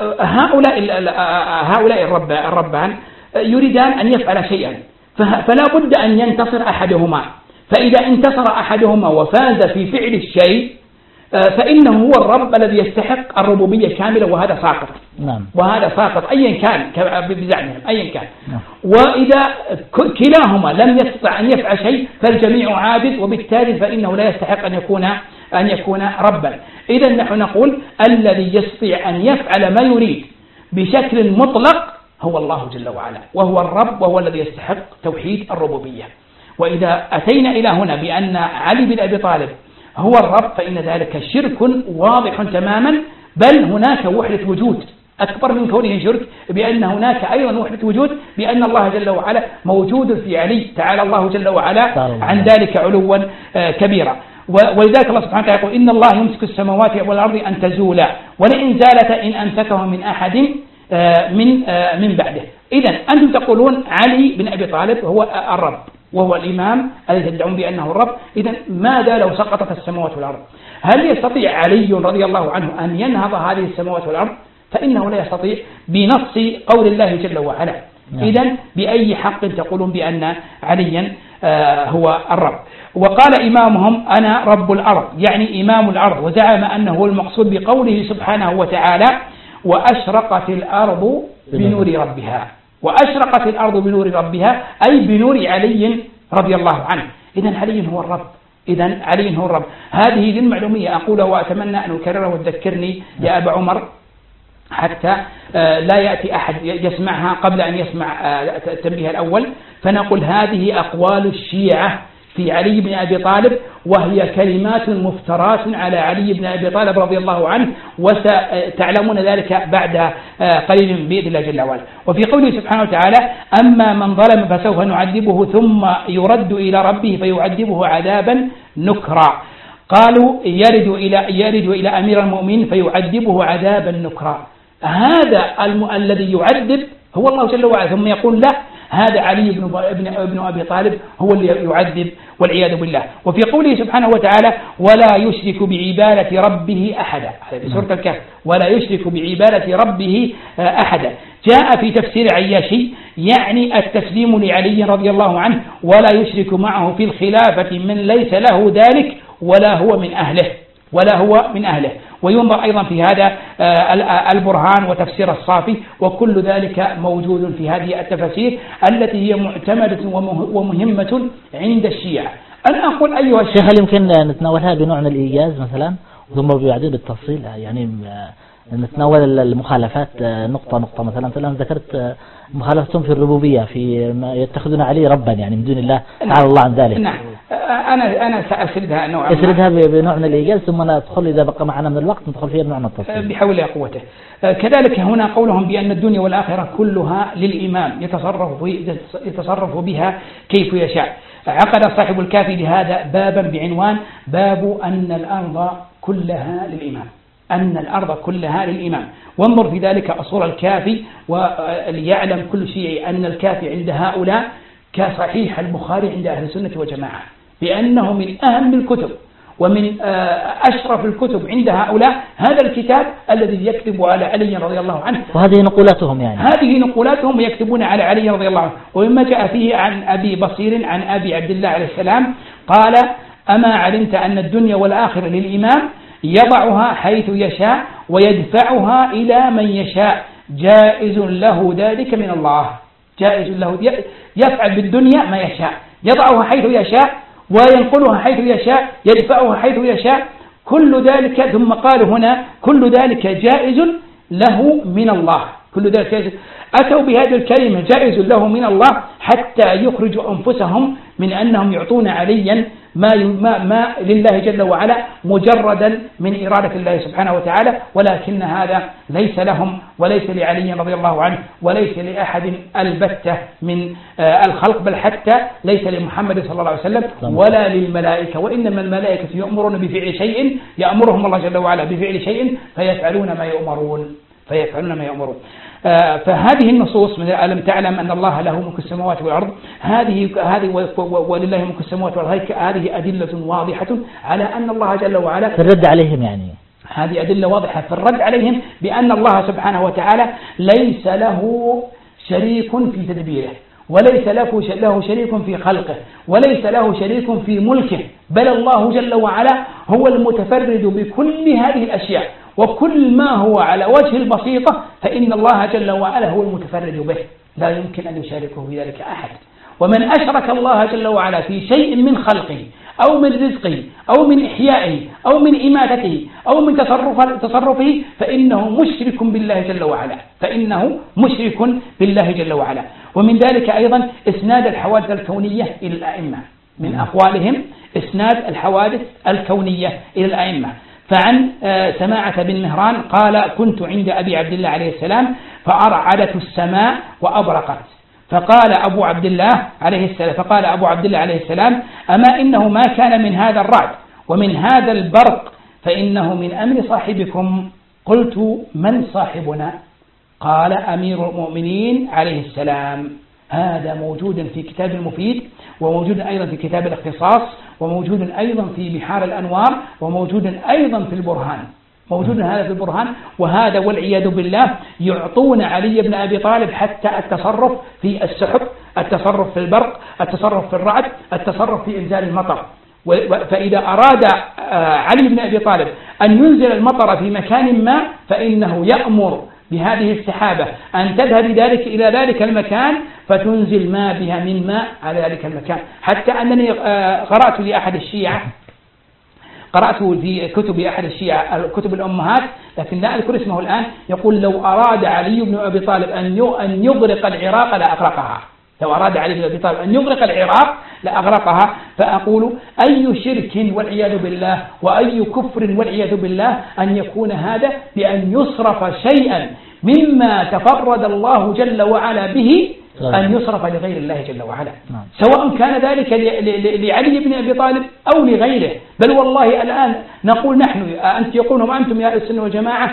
هؤلاء الربان يريدان أن يفعل شيئا، فلا بد أن ينتصر أحدهما. فإذا انتصر أحدهما وفاز في فعل الشيء فإنه هو الرب الذي يستحق الربوبية كاملة، وهذا ساقط. نعم. وهذا ساقط أيا كان بزعمهم أيا كان. نعم. وإذا كلاهما لم يستطع أن يفعل شيء فالجميع عاجز، وبالتالي فإنه لا يستحق أن يكون ربا. إذا نحن نقول الذي يستطيع أن يفعل ما يريد بشكل مطلق هو الله جل وعلا، وهو الرب، وهو الذي يستحق توحيد الربوبية. وإذا أتينا إلى هنا بأن علي بن أبي طالب هو الرب فإن ذلك شرك واضح تماما، بل هناك وحدة وجود أكبر من كونه شرك، بأن هناك أيضا وحدة وجود، بأن الله جل وعلا موجود في علي، تعالى الله جل وعلا عن ذلك علوا كبيرا. ولذلك الله سبحانه وتعالى يقول إن الله يمسك السماوات والأرض أن تزولا ولئن زالتا إن أمسكه من أحد من بعده. إذن أنتم تقولون علي بن أبي طالب هو الرب وهو الإمام الذي تدعون بأنه الرب، إذن ماذا لو سقطت السماوات والأرض؟ هل يستطيع علي رضي الله عنه أن ينهض هذه السماوات والأرض؟ فإنه لا يستطيع بنص قول الله جل وعلا. إذن بأي حق تقولون بأن عليا هو الرب؟ وقال إمامهم أنا رب الأرض، يعني إمام الأرض، وزعم أنه هو المقصود بقوله سبحانه وتعالى وأشرقت الأرض بنور ربها. وأشرقت الأرض بنور ربها أي بنور علي رضي الله عنه. إذن علي هو الرب، إذن علي هو الرب. هذه دي المعلومية أقولها وأتمنى أن أكررها وتذكرني يا أبا عمر حتى لا يأتي أحد يسمعها قبل أن يسمع التنبيه الأول. فنقول هذه أقوال الشيعة في علي بن أبي طالب، وهي كلمات مفترات على علي بن أبي طالب رضي الله عنه، وستعلمون ذلك بعد قليل بإذن الله جل وعلا. وفي قوله سبحانه وتعالى أما من ظلم فسوف نعذبه ثم يرد إلى ربه فيعذبه عذابا نكرا. قالوا يرد إلى أمير المؤمنين فيعذبه عذابا نكرا. هذا الذي يعذب هو الله جل وعلا، ثم يقول لا هذا علي بن أبي طالب هو اللي يعذب والعياذ بالله. وفي قوله سبحانه وتعالى ولا يشرك بعبادة ربه أحدا، في سورة الكهف ولا يشرك بعبادة ربه أحدا. جاء في تفسير عياشي يعني التسليم لعلي رضي الله عنه ولا يشرك معه في الخلافة من ليس له ذلك ولا هو من أهله. وينظر أيضا في هذا البرهان وتفسير الصافي، وكل ذلك موجود في هذه التفاسير التي هي معتمدة ومهمة عند الشيعة. أنا أقول أيها الشيخ هل يمكن نتناولها بنوع من الإيجاز مثلا ثم بعدين بالتفصيل، يعني نتناول المخالفات نقطة مثلا ذكرت مخالفتهم في الربوبية في ما يتخذون عليه ربا يعني من دون الله تعالى الله عن ذلك. نعم أنا سأسردها نوعا بنوع من الإيجاز ثم ندخل إذا بقى معنا من الوقت ندخل فيها بنوع من التفصيل بحول الله قوته. كذلك هنا قولهم بأن الدنيا والآخرة كلها للإمام يتصرف بها كيف يشاء. عقد صاحب الكافي لهذا بابا بعنوان باب أن الأرض كلها للإمام. وانظر في ذلك أصول الكافي، وليعلم كل شيء أن الكافي عند هؤلاء كصحيح البخاري عند أهل السنة والجماعة، بأنه من أهم الكتب ومن أشرف الكتب عند هؤلاء هذا الكتاب الذي يكتب على علي رضي الله عنه. وهذه نقولاتهم يعني هذه نقولاتهم يكتبون على علي رضي الله عنه. ومما جاء فيه عن أبي بصير عن أبي عبد الله عليه السلام قال أما علمت أن الدنيا والآخرة للإمام يضعها حيث يشاء ويدفعها إلى من يشاء جائز له ذلك من الله. جائز له يفعل بالدنيا ما يشاء، يضعها حيث يشاء وينقلها حيث يشاء، يدفعها حيث يشاء، كل ذلك. ثم قال هنا كل ذلك جائز له من الله. كل ذلك جائز. أتوا بهذه الكلمة جائز له من الله حتى يخرجوا أنفسهم من أنهم يعطون عليا ما لله جل وعلا مجردا من إرادة الله سبحانه وتعالى، ولكن هذا ليس لهم وليس لعلي رضي الله عنه وليس لأحد البتة من الخلق، بل حتى ليس لمحمد صلى الله عليه وسلم ولا للملائكة. وإنما الملائكة يأمرون بفعل شيء يأمرهم الله جل وعلا بفعل شيء فيفعلون ما يؤمرون. فهذه النصوص من ألم تعلم أن الله له ملك السماوات والأرض، هذه ولله ملك السماوات والأرض، هذه أدلة واضحة على أن الله جل وعلا في الرد عليهم، يعني هذه أدلة واضحة في الرد عليهم بأن الله سبحانه وتعالى ليس له شريك في تدبيره، وليس له شريك في خلقه، وليس له شريك في ملكه، بل الله جل وعلا هو المتفرد بكل هذه الأشياء. وكل ما هو على وجه البسيطة فإن الله جل وعلا هو المتفرد به، لا يمكن أن يشاركه في ذلك أحد. ومن أشرك الله جل وعلا في شيء من خلقه أو من رزقه أو من إحيائه أو من إماتته أو من تصرفه فإنه مشرك بالله جل وعلا. ومن ذلك أيضا إسناد الحوادث الكونية إلى الأئمة، من أقوالهم إسناد الحوادث الكونية إلى الأئمة. فعن سماعة بن مهران قال كنت عند أبي عبد الله عليه السلام فأرعدت السماء وأبرقت، فقال أبو عبد الله عليه السلام أما إنه ما كان من هذا الرعد ومن هذا البرق فإنه من أمر صاحبكم. قلت من صاحبنا؟ قال أمير المؤمنين عليه السلام. هذا موجود في كتاب المفيد، وموجود أيضا في كتاب الاختصاص، وموجود أيضا في بحار الأنوار، وموجود أيضا في البرهان. موجود هذا في البرهان. وهذا والعياذ بالله يعطون علي بن أبي طالب حتى التصرف في السحب، التصرف في البرق، التصرف في الرعد، التصرف في إنزال المطر. فإذا أراد علي بن أبي طالب أن ينزل المطر في مكان ما فإنه يأمر بهذه السحابة أن تذهب إلى ذلك المكان فتنزل ما بها من ماء على ذلك المكان. حتى أنني قرأت لأحد الشيعة، قرأت في كتب أحد الشيعة كتب الأمهات لكن لا أذكر اسمه الآن، يقول لو أراد علي بن أبي طالب أن يغرق العراق لأغرقها. لو أراد علي بن أبي طالب أن يغرق العراق لأغرقها. فأقول أي شرك والعياذ بالله وأي كفر والعياذ بالله أن يكون هذا بأن يصرف شيئا مما تفرد الله جل وعلا به أن يصرف لغير الله جل وعلا، سواء كان ذلك لعلي بن أبي طالب أو لغيره. بل والله الآن نقول نحن، أنت يقولون أنتم يا السنة والجماعة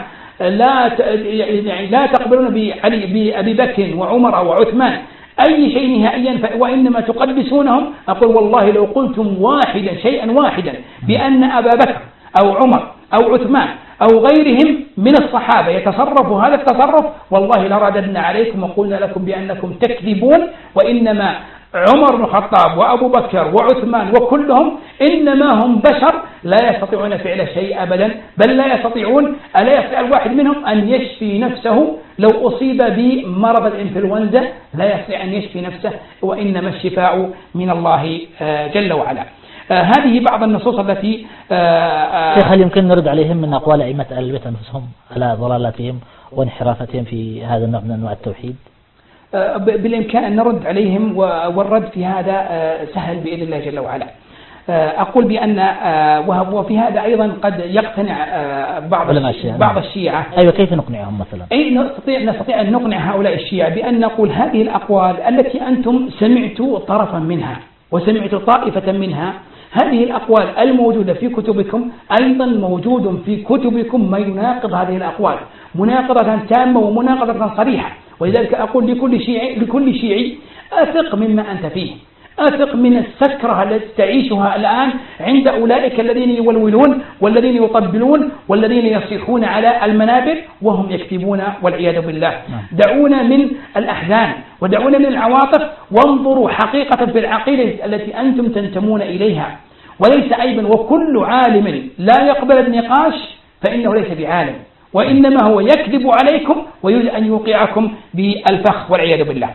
لا تقبلون بأبي بكر وعمر وعثمان أي شيء نهائيا وإنما تقدسونهم. أقول والله لو قلتم شيئا واحدا بأن أبا بكر أو عمر أو عثمان أو غيرهم من الصحابة يتصرفوا هذا التصرف والله لرددنا عليكم وقلنا لكم بأنكم تكذبون، وإنما عمر بن الخطاب وأبو بكر وعثمان وكلهم إنما هم بشر لا يستطيعون فعل شيء أبدا، بل لا يستطيعون. ألا يستطيع الواحد منهم أن يشفي نفسه لو أصيب بمرض الإنفلونزا، لا يستطيع أن يشفي نفسه، وإنما الشفاء من الله جل وعلا. هذه بعض النصوص التي هل يمكن نرد عليهم من أقوال أئمة أهل البيت أنفسهم على ضلالاتهم وانحرافتهم في هذا النوع من أنواع التوحيد؟ بالإمكان أن نرد عليهم، والرد في هذا سهل بإذن الله جل وعلا. أقول بأن وفي هذا أيضا قد يقتنع بعض الشيعة. أيوة، كيف نقنعهم مثلا؟ نستطيع أن نقنع هؤلاء الشيعة بأن نقول هذه الأقوال التي أنتم سمعتوا طرفا منها وسمعتوا طائفة منها، هذه الأقوال الموجودة في كتبكم أيضا موجود في كتبكم ما يناقض هذه الأقوال مناقضة تامة ومناقضة صريحة. ولذلك أقول لكل شيعي أثق مما أنت فيه، أثق من السكرة التي تعيشها الآن عند أولئك الذين يولولون والذين يطبلون والذين يصيحون على المنابر وهم يكتبون والعياذ بالله. دعونا من الأحزان ودعونا من العواطف، وانظروا حقيقة في العقيدة التي أنتم تنتمون إليها. وليس عيبا، وكل عالم لا يقبل النقاش فإنه ليس بعالم، وإنما هو يكذب عليكم ويريد أن يوقعكم بالفخ والعياذ بالله.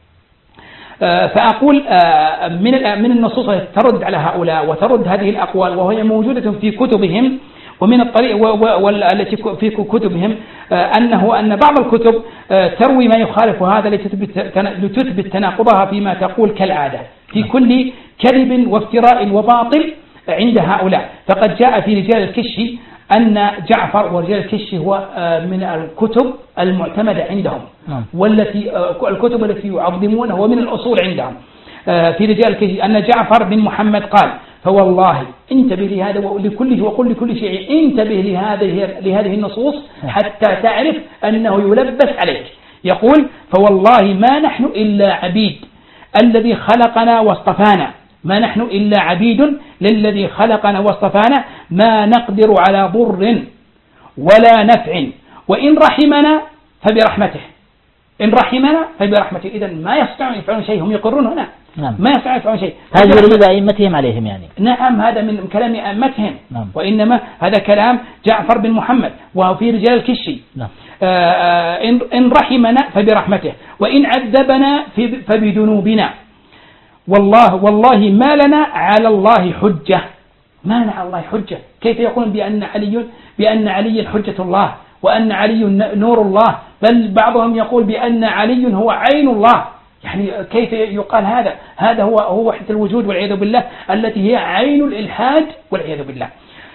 فأقول من النصوص التي ترد على هؤلاء وترد هذه الأقوال وهي موجودة في كتبهم، ومن الطريق والتي في كتبهم أن بعض الكتب تروي ما يخالف هذا لتثبت تناقضها فيما تقول كالعادة في كل كذب وافتراء وباطل عند هؤلاء. فقد جاء في رجال الكشي أن جعفر، ورجال الكشي هو من الكتب المعتمدة عندهم والتي الكتب التي يعظمونها ومن الأصول عندهم. في رجال الكشي أن جعفر بن محمد قال: فوالله انتبه لهذا وقل لكل شيء انتبه لهذه النصوص حتى تعرف أنه يلبس عليك. يقول: فوالله ما نحن إلا عبيد الذي خلقنا واصطفانا، ما نحن إلا عبيد للذي خلقنا واصطفانا، ما نقدر على ضر ولا نفع، وإن رحمنا فبرحمته، إن رحمنا فبرحمته. إذن ما يستطيعون يفعلون شيء، هم يقرون هنا ما يستطيعون يفعلون شيء. هذا يريد أئمتهم عليهم يعني. نعم، هذا من كلام أئمتهم. وإنما هذا كلام جعفر بن محمد وهو في رجال الكشي. إن رحمنا فبرحمته، وإن عذبنا فبذنوبنا. والله ما لنا على الله حجة، ما لنا على الله حجة. كيف يقولون بأن علي حجة الله وأن علي نور الله؟ بل بعضهم يقول بأن علي هو عين الله. يعني كيف يقال هذا؟ هذا هو وحدة الوجود والعياذ بالله التي هي عين الإلحاد والعياذ بالله.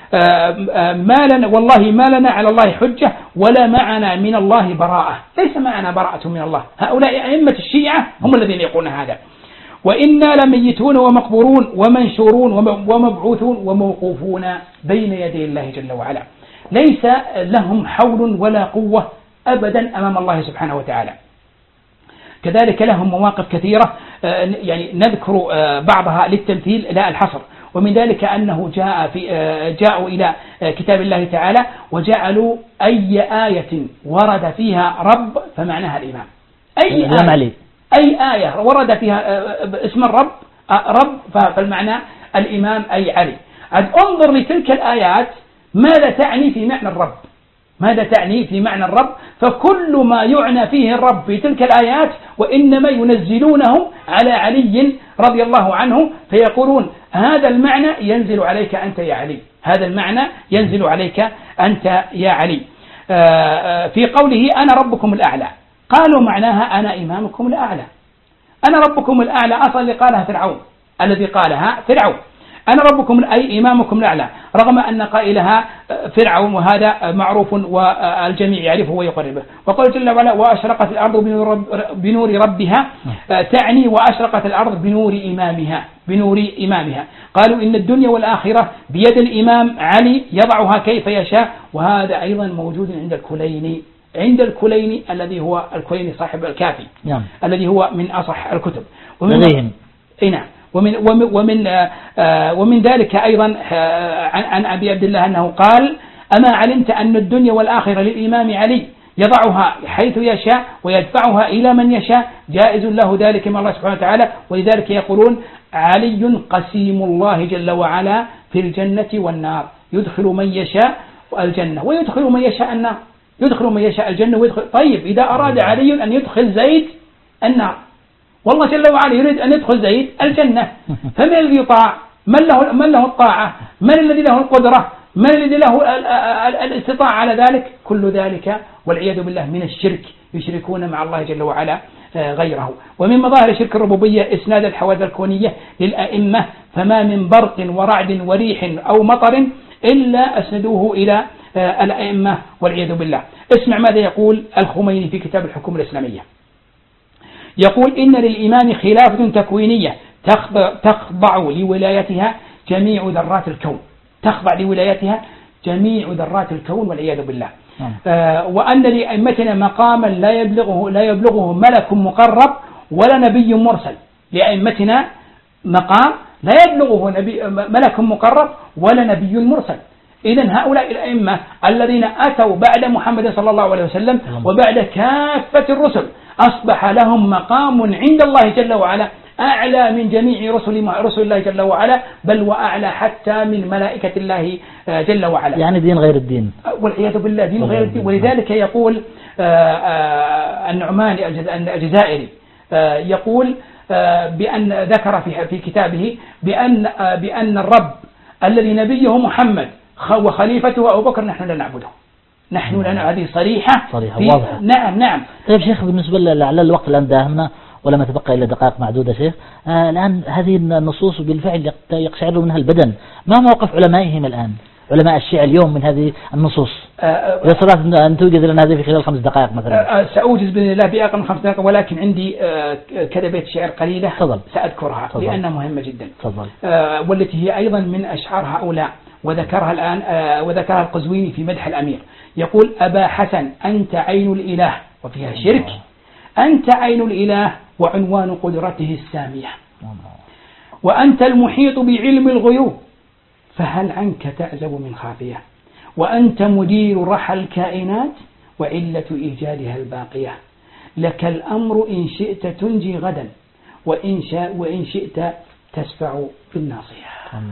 والله ما لنا على الله حجة ولا معنا من الله براءة. ليس معنا براءة من الله. هؤلاء أئمة الشيعة هم الذين يقولون هذا. وإنا لميتون ومقبورون ومنشورون ومبعوثون وموقوفون بين يدي الله جل وعلا. ليس لهم حول ولا قوة أبدا أمام الله سبحانه وتعالى. كذلك لهم مواقف كثيرة يعني نذكر بعضها للتمثيل لا الحصر، ومن ذلك أنه جاءوا إلى كتاب الله تعالى وجعلوا أي آية ورد فيها رب فمعناها الإمام. أي آية ورد فيها اسم الرب فالمعنى الإمام أي علي. انظر لتلك الآيات ماذا تعني في معنى الرب، ماذا تعني في معنى الرب، فكل ما يعنى فيه الرب في تلك الآيات وإنما ينزلونه على علي رضي الله عنه، فيقولون هذا المعنى ينزل عليك أنت يا علي، هذا المعنى ينزل عليك أنت يا علي. في قوله أنا ربكم الأعلى قالوا معناها أنا إمامكم الأعلى. أنا ربكم الأعلى أصلا اللي قالها فرعون، الذي قالها فرعون، أنا ربكم أي إمامكم الأعلى، رغم أن قائلها فرعون وهذا معروف والجميع يعرفه ويقربه. وقال جل وعلا وأشرقت الأرض بنور ربها، تعني وأشرقت الأرض بنور إمامها. قالوا إن الدنيا والآخرة بيد الإمام علي يضعها كيف يشاء، وهذا أيضا موجود عند الكليني الذي هو الكليني صاحب الكافي، الذي هو من أصح الكتب. نعم. ومن ذلك أيضا عن أبي عبد الله أنه قال أما علمت أن الدنيا والآخرة للإمام علي يضعها حيث يشاء ويدفعها إلى من يشاء، جائز له ذلك من الله سبحانه وتعالى. ولذلك يقولون علي قسيم الله جل وعلا في الجنة والنار، يدخل من يشاء الجنة ويدخل من يشاء النار، يدخل من يشاء الجنة ويدخل. طيب إذا أراد علي أن يدخل زيد النار والله جل وعلا يريد أن يدخل زيد الجنة، فمن الذي يطاع؟ من له الطاعة؟ من الذي له القدرة؟ من الذي له الاستطاعة على ذلك؟ كل ذلك والعياذ بالله من الشرك، يشركون مع الله جل وعلا غيره. ومن مظاهر شرك الربوبية إسناد الحوادث الكونية للأئمة، فما من برق ورعد وريح أو مطر إلا أسندوه إلى الأئمة والعياذ بالله. اسمع ماذا يقول الخميني في كتاب الحكومة الإسلامية، يقول إن للإمام خلافة تكوينية تخضع لولايتها جميع ذرات الكون، تخضع لولايتها جميع ذرات الكون والعياذ بالله. وأن لأئمتنا مقاما لا يبلغه ملك مقرب ولا نبي مرسل. لأئمتنا مقام لا يبلغه ملك مقرب ولا نبي مرسل. إذن هؤلاء الأئمة الذين أتوا بعد محمد صلى الله عليه وسلم وبعد كافة الرسل أصبح لهم مقام عند الله جل وعلا أعلى من جميع رسل الله جل وعلا، بل وأعلى حتى من ملائكة الله جل وعلا. يعني دين غير الدين والعياذ بالله، دين غير الدين. ولذلك يقول النعمان الجزائري يقول بأن ذكر في كتابه بأن الرب الذي نبيه محمد وخليفته أبو بكر نحن لا نعبده، نحن لنا هذه صريحة واضحة. نعم. طيب شيخ، بالنسبة لعل الوقت الآن داهمنا ولما تبقى إلا دقائق معدودة شيخ، الآن هذه النصوص بالفعل يقشعر منها البدن، ما موقف علمائهم الآن، علماء الشيعة اليوم من هذه النصوص؟ إذا استطعت أن توجد لنا هذه في خلال 5 دقائق مثلا. سأوجز بإذن الله بأقل من 5 دقائق، ولكن عندي كذا بيت شعر قليلة سأذكرها لأنها مهمة جدا. والتي هي أيضا من أشعار هؤلاء، وذكرها القزويني في مدح الأمير. يقول أبا حسن أنت عين الإله، وفيها شرك، أنت عين الإله وعنوان قدرته السامية، وأنت المحيط بعلم الغيوب، فهل عنك تعزب من خافية، وأنت مدير رحى الكائنات وعلة إيجادها الباقية، لك الأمر إن شئت تنجي غدا وإن شئت تسفع بالناصية.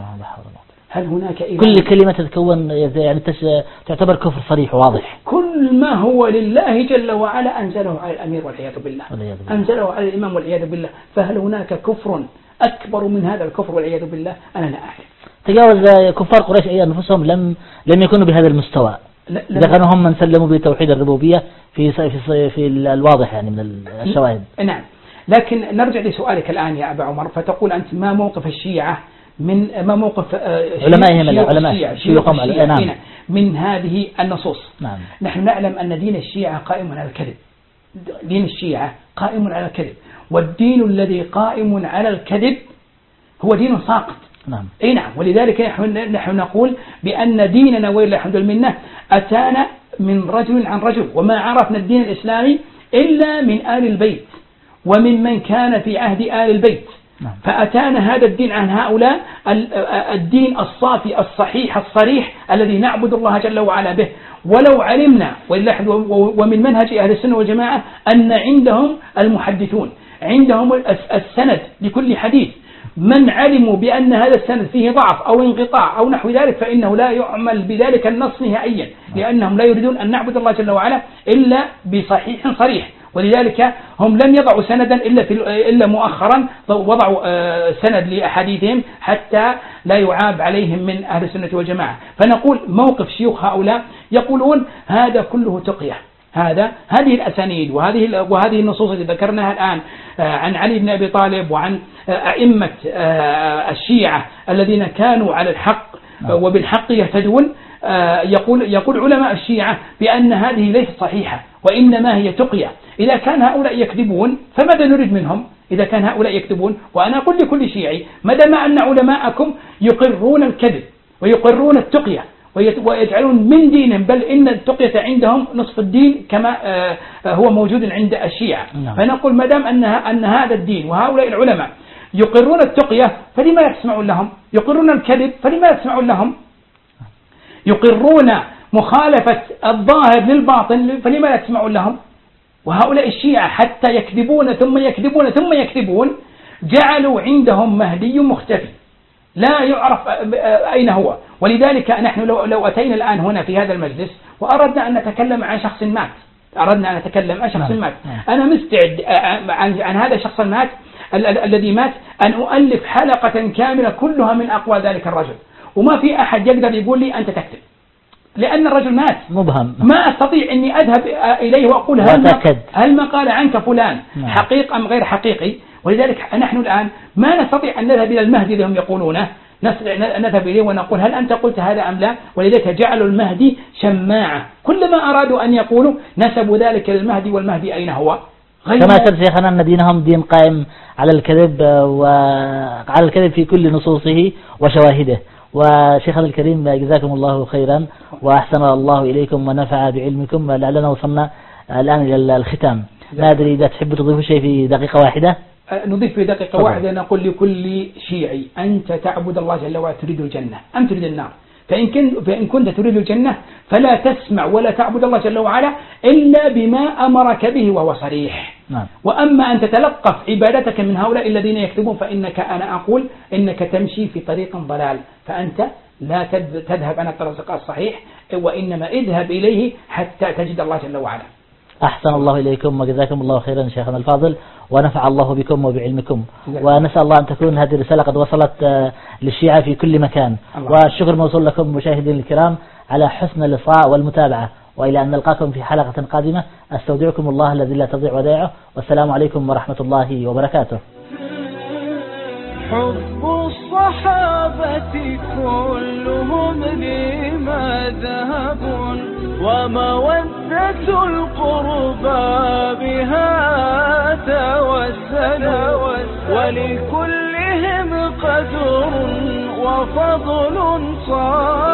هل هناك إله؟ كل كلمة تتكون يعني تعتبر كفر صريح واضح. كل ما هو لله جل وعلا أنزله على الأمير والعياذ بالله، أنزله على الإمام والعياذ بالله. فهل هناك كفر أكبر من هذا الكفر والعياذ بالله؟ أنا لا أعرف. تجاوز كفار قريش أي أنفسهم لم يكونوا بهذا المستوى، إذا كانوا هم من سلموا بتوحيد الربوبية في الواضح يعني من الشواهد. نعم. لكن نرجع لسؤالك الآن يا أبا عمر، فتقول أنت ما موقف الشيعة ما موقف علمائهم من هذه النصوص. نعم. نحن نعلم أن دين الشيعة قائم على الكذب، دين الشيعة قائم على الكذب، والدين الذي قائم على الكذب هو دين ساقط. نعم. أي نعم. ولذلك نحن نقول بأن ديننا ولله الحمد والمنة أتانا من رجل عن رجل، وما عرفنا الدين الإسلامي إلا من آل البيت ومن من كان في عهد آل البيت. نعم. فأتانا هذا الدين عن هؤلاء، الدين الصافي الصحيح الصريح الذي نعبد الله جل وعلا به. ولو علمنا ومن منهج أهل السنة والجماعة أن عندهم المحدثون عندهم السند لكل حديث، من علموا بأن هذا السند فيه ضعف أو انقطاع أو نحو ذلك فإنه لا يعمل بذلك النص نهائيا، لأنهم لا يريدون أن نعبد الله جل وعلا إلا بصحيح صريح. ولذلك هم لم يضعوا سندا إلا مؤخرا وضعوا سند لأحاديثهم حتى لا يعاب عليهم من أهل السنة والجماعة. فنقول موقف شيوخ هؤلاء يقولون هذا كله تقية، هذه الأسانيد وهذه النصوص التي ذكرناها الآن عن علي بن أبي طالب وعن أئمة الشيعة الذين كانوا على الحق وبالحق يهتدون، يقول علماء الشيعة بأن هذه ليست صحيحة وإنما هي تقية. إذا كان هؤلاء يكذبون فماذا نريد منهم؟ إذا كان هؤلاء يكذبون، وأنا أقول لكل شيعي ما دام أن علماءكم يقرون الكذب ويقرون التقية ويجعلون من دينهم، بل إن التقية عندهم نصف الدين كما هو موجود عند الشيعة. فنقول ما دام أن هذا الدين وهؤلاء العلماء يقرون التقية فلما لا تسمعون لهم؟ يقرون الكذب فلما لا تسمعون لهم؟ يقرون مخالفة الظاهر للباطن فلما لا تسمعون لهم؟ وهؤلاء الشيعة حتى يكذبون ثم يكذبون ثم يكذبون جعلوا عندهم مهدي مختفي لا يعرف أين هو. ولذلك نحن لو أتينا الآن هنا في هذا المجلس وأردنا أن نتكلم عن شخص مات، أنا مستعد عن هذا الشخص المات الذي مات أن أؤلف حلقة كاملة كلها من أقوال ذلك الرجل، وما في أحد يقدر يقول لي أنت تكذب، لأن الرجل مات مبهم، ما أستطيع أني أذهب إليه وأقول هل ما قال عنك فلان حقيق أم غير حقيقي. ولذلك نحن الآن ما نستطيع أن نذهب إلى المهدي الذي هم يقولونه، نذهب إليه ونقول هل أنت قلت هذا أم لا. ولذلك جعلوا المهدي شماعة، كلما أرادوا أن يقولوا نسبوا ذلك للمهدي، والمهدي أين هو؟ كما سر شيخنا أن دينهم دين قائم على الكذب وعلى الكذب في كل نصوصه وشواهده. وشيخنا الكريم جزاكم الله خيرا وأحسن الله إليكم ونفع بعلمكم. لعلنا وصلنا الآن إلى الختام، ما أدري إذا تحب تضيف شيء في دقيقة واحدة. نضيف في دقيقة واحدة، نقول لكل شيعي أنت تعبد الله جل وعلا تريد الجنة أم تريد النار؟ فإن كنت تريد الجنة فلا تسمع ولا تعبد الله جل وعلا إلا بما أمرك به وهو صريح. وأما أن تتلقف عبادتك من هؤلاء الذين يكذبون فإنك أنا أقول إنك تمشي في طريق ضلال، فأنت لا تذهب عن الطريق الصحيح، وإنما اذهب إليه حتى تجد الله جل وعلا. أحسن الله إليكم وجزاكم الله خيرا شيخنا الفاضل، ونفع الله بكم وبعلمكم، ونسأل الله أن تكون هذه الرسالة قد وصلت للشيعة في كل مكان. والشكر موصول لكم مشاهدين الكرام على حسن الإصغاء والمتابعة، وإلى أن نلقاكم في حلقة قادمة. أستودعكم الله الذي لا تضيع ودائعه، والسلام عليكم ورحمة الله وبركاته. حب الصحابة كلهم لما ذهب، ومودة القربى بها توسلوا، ولكلهم قدر وفضل صار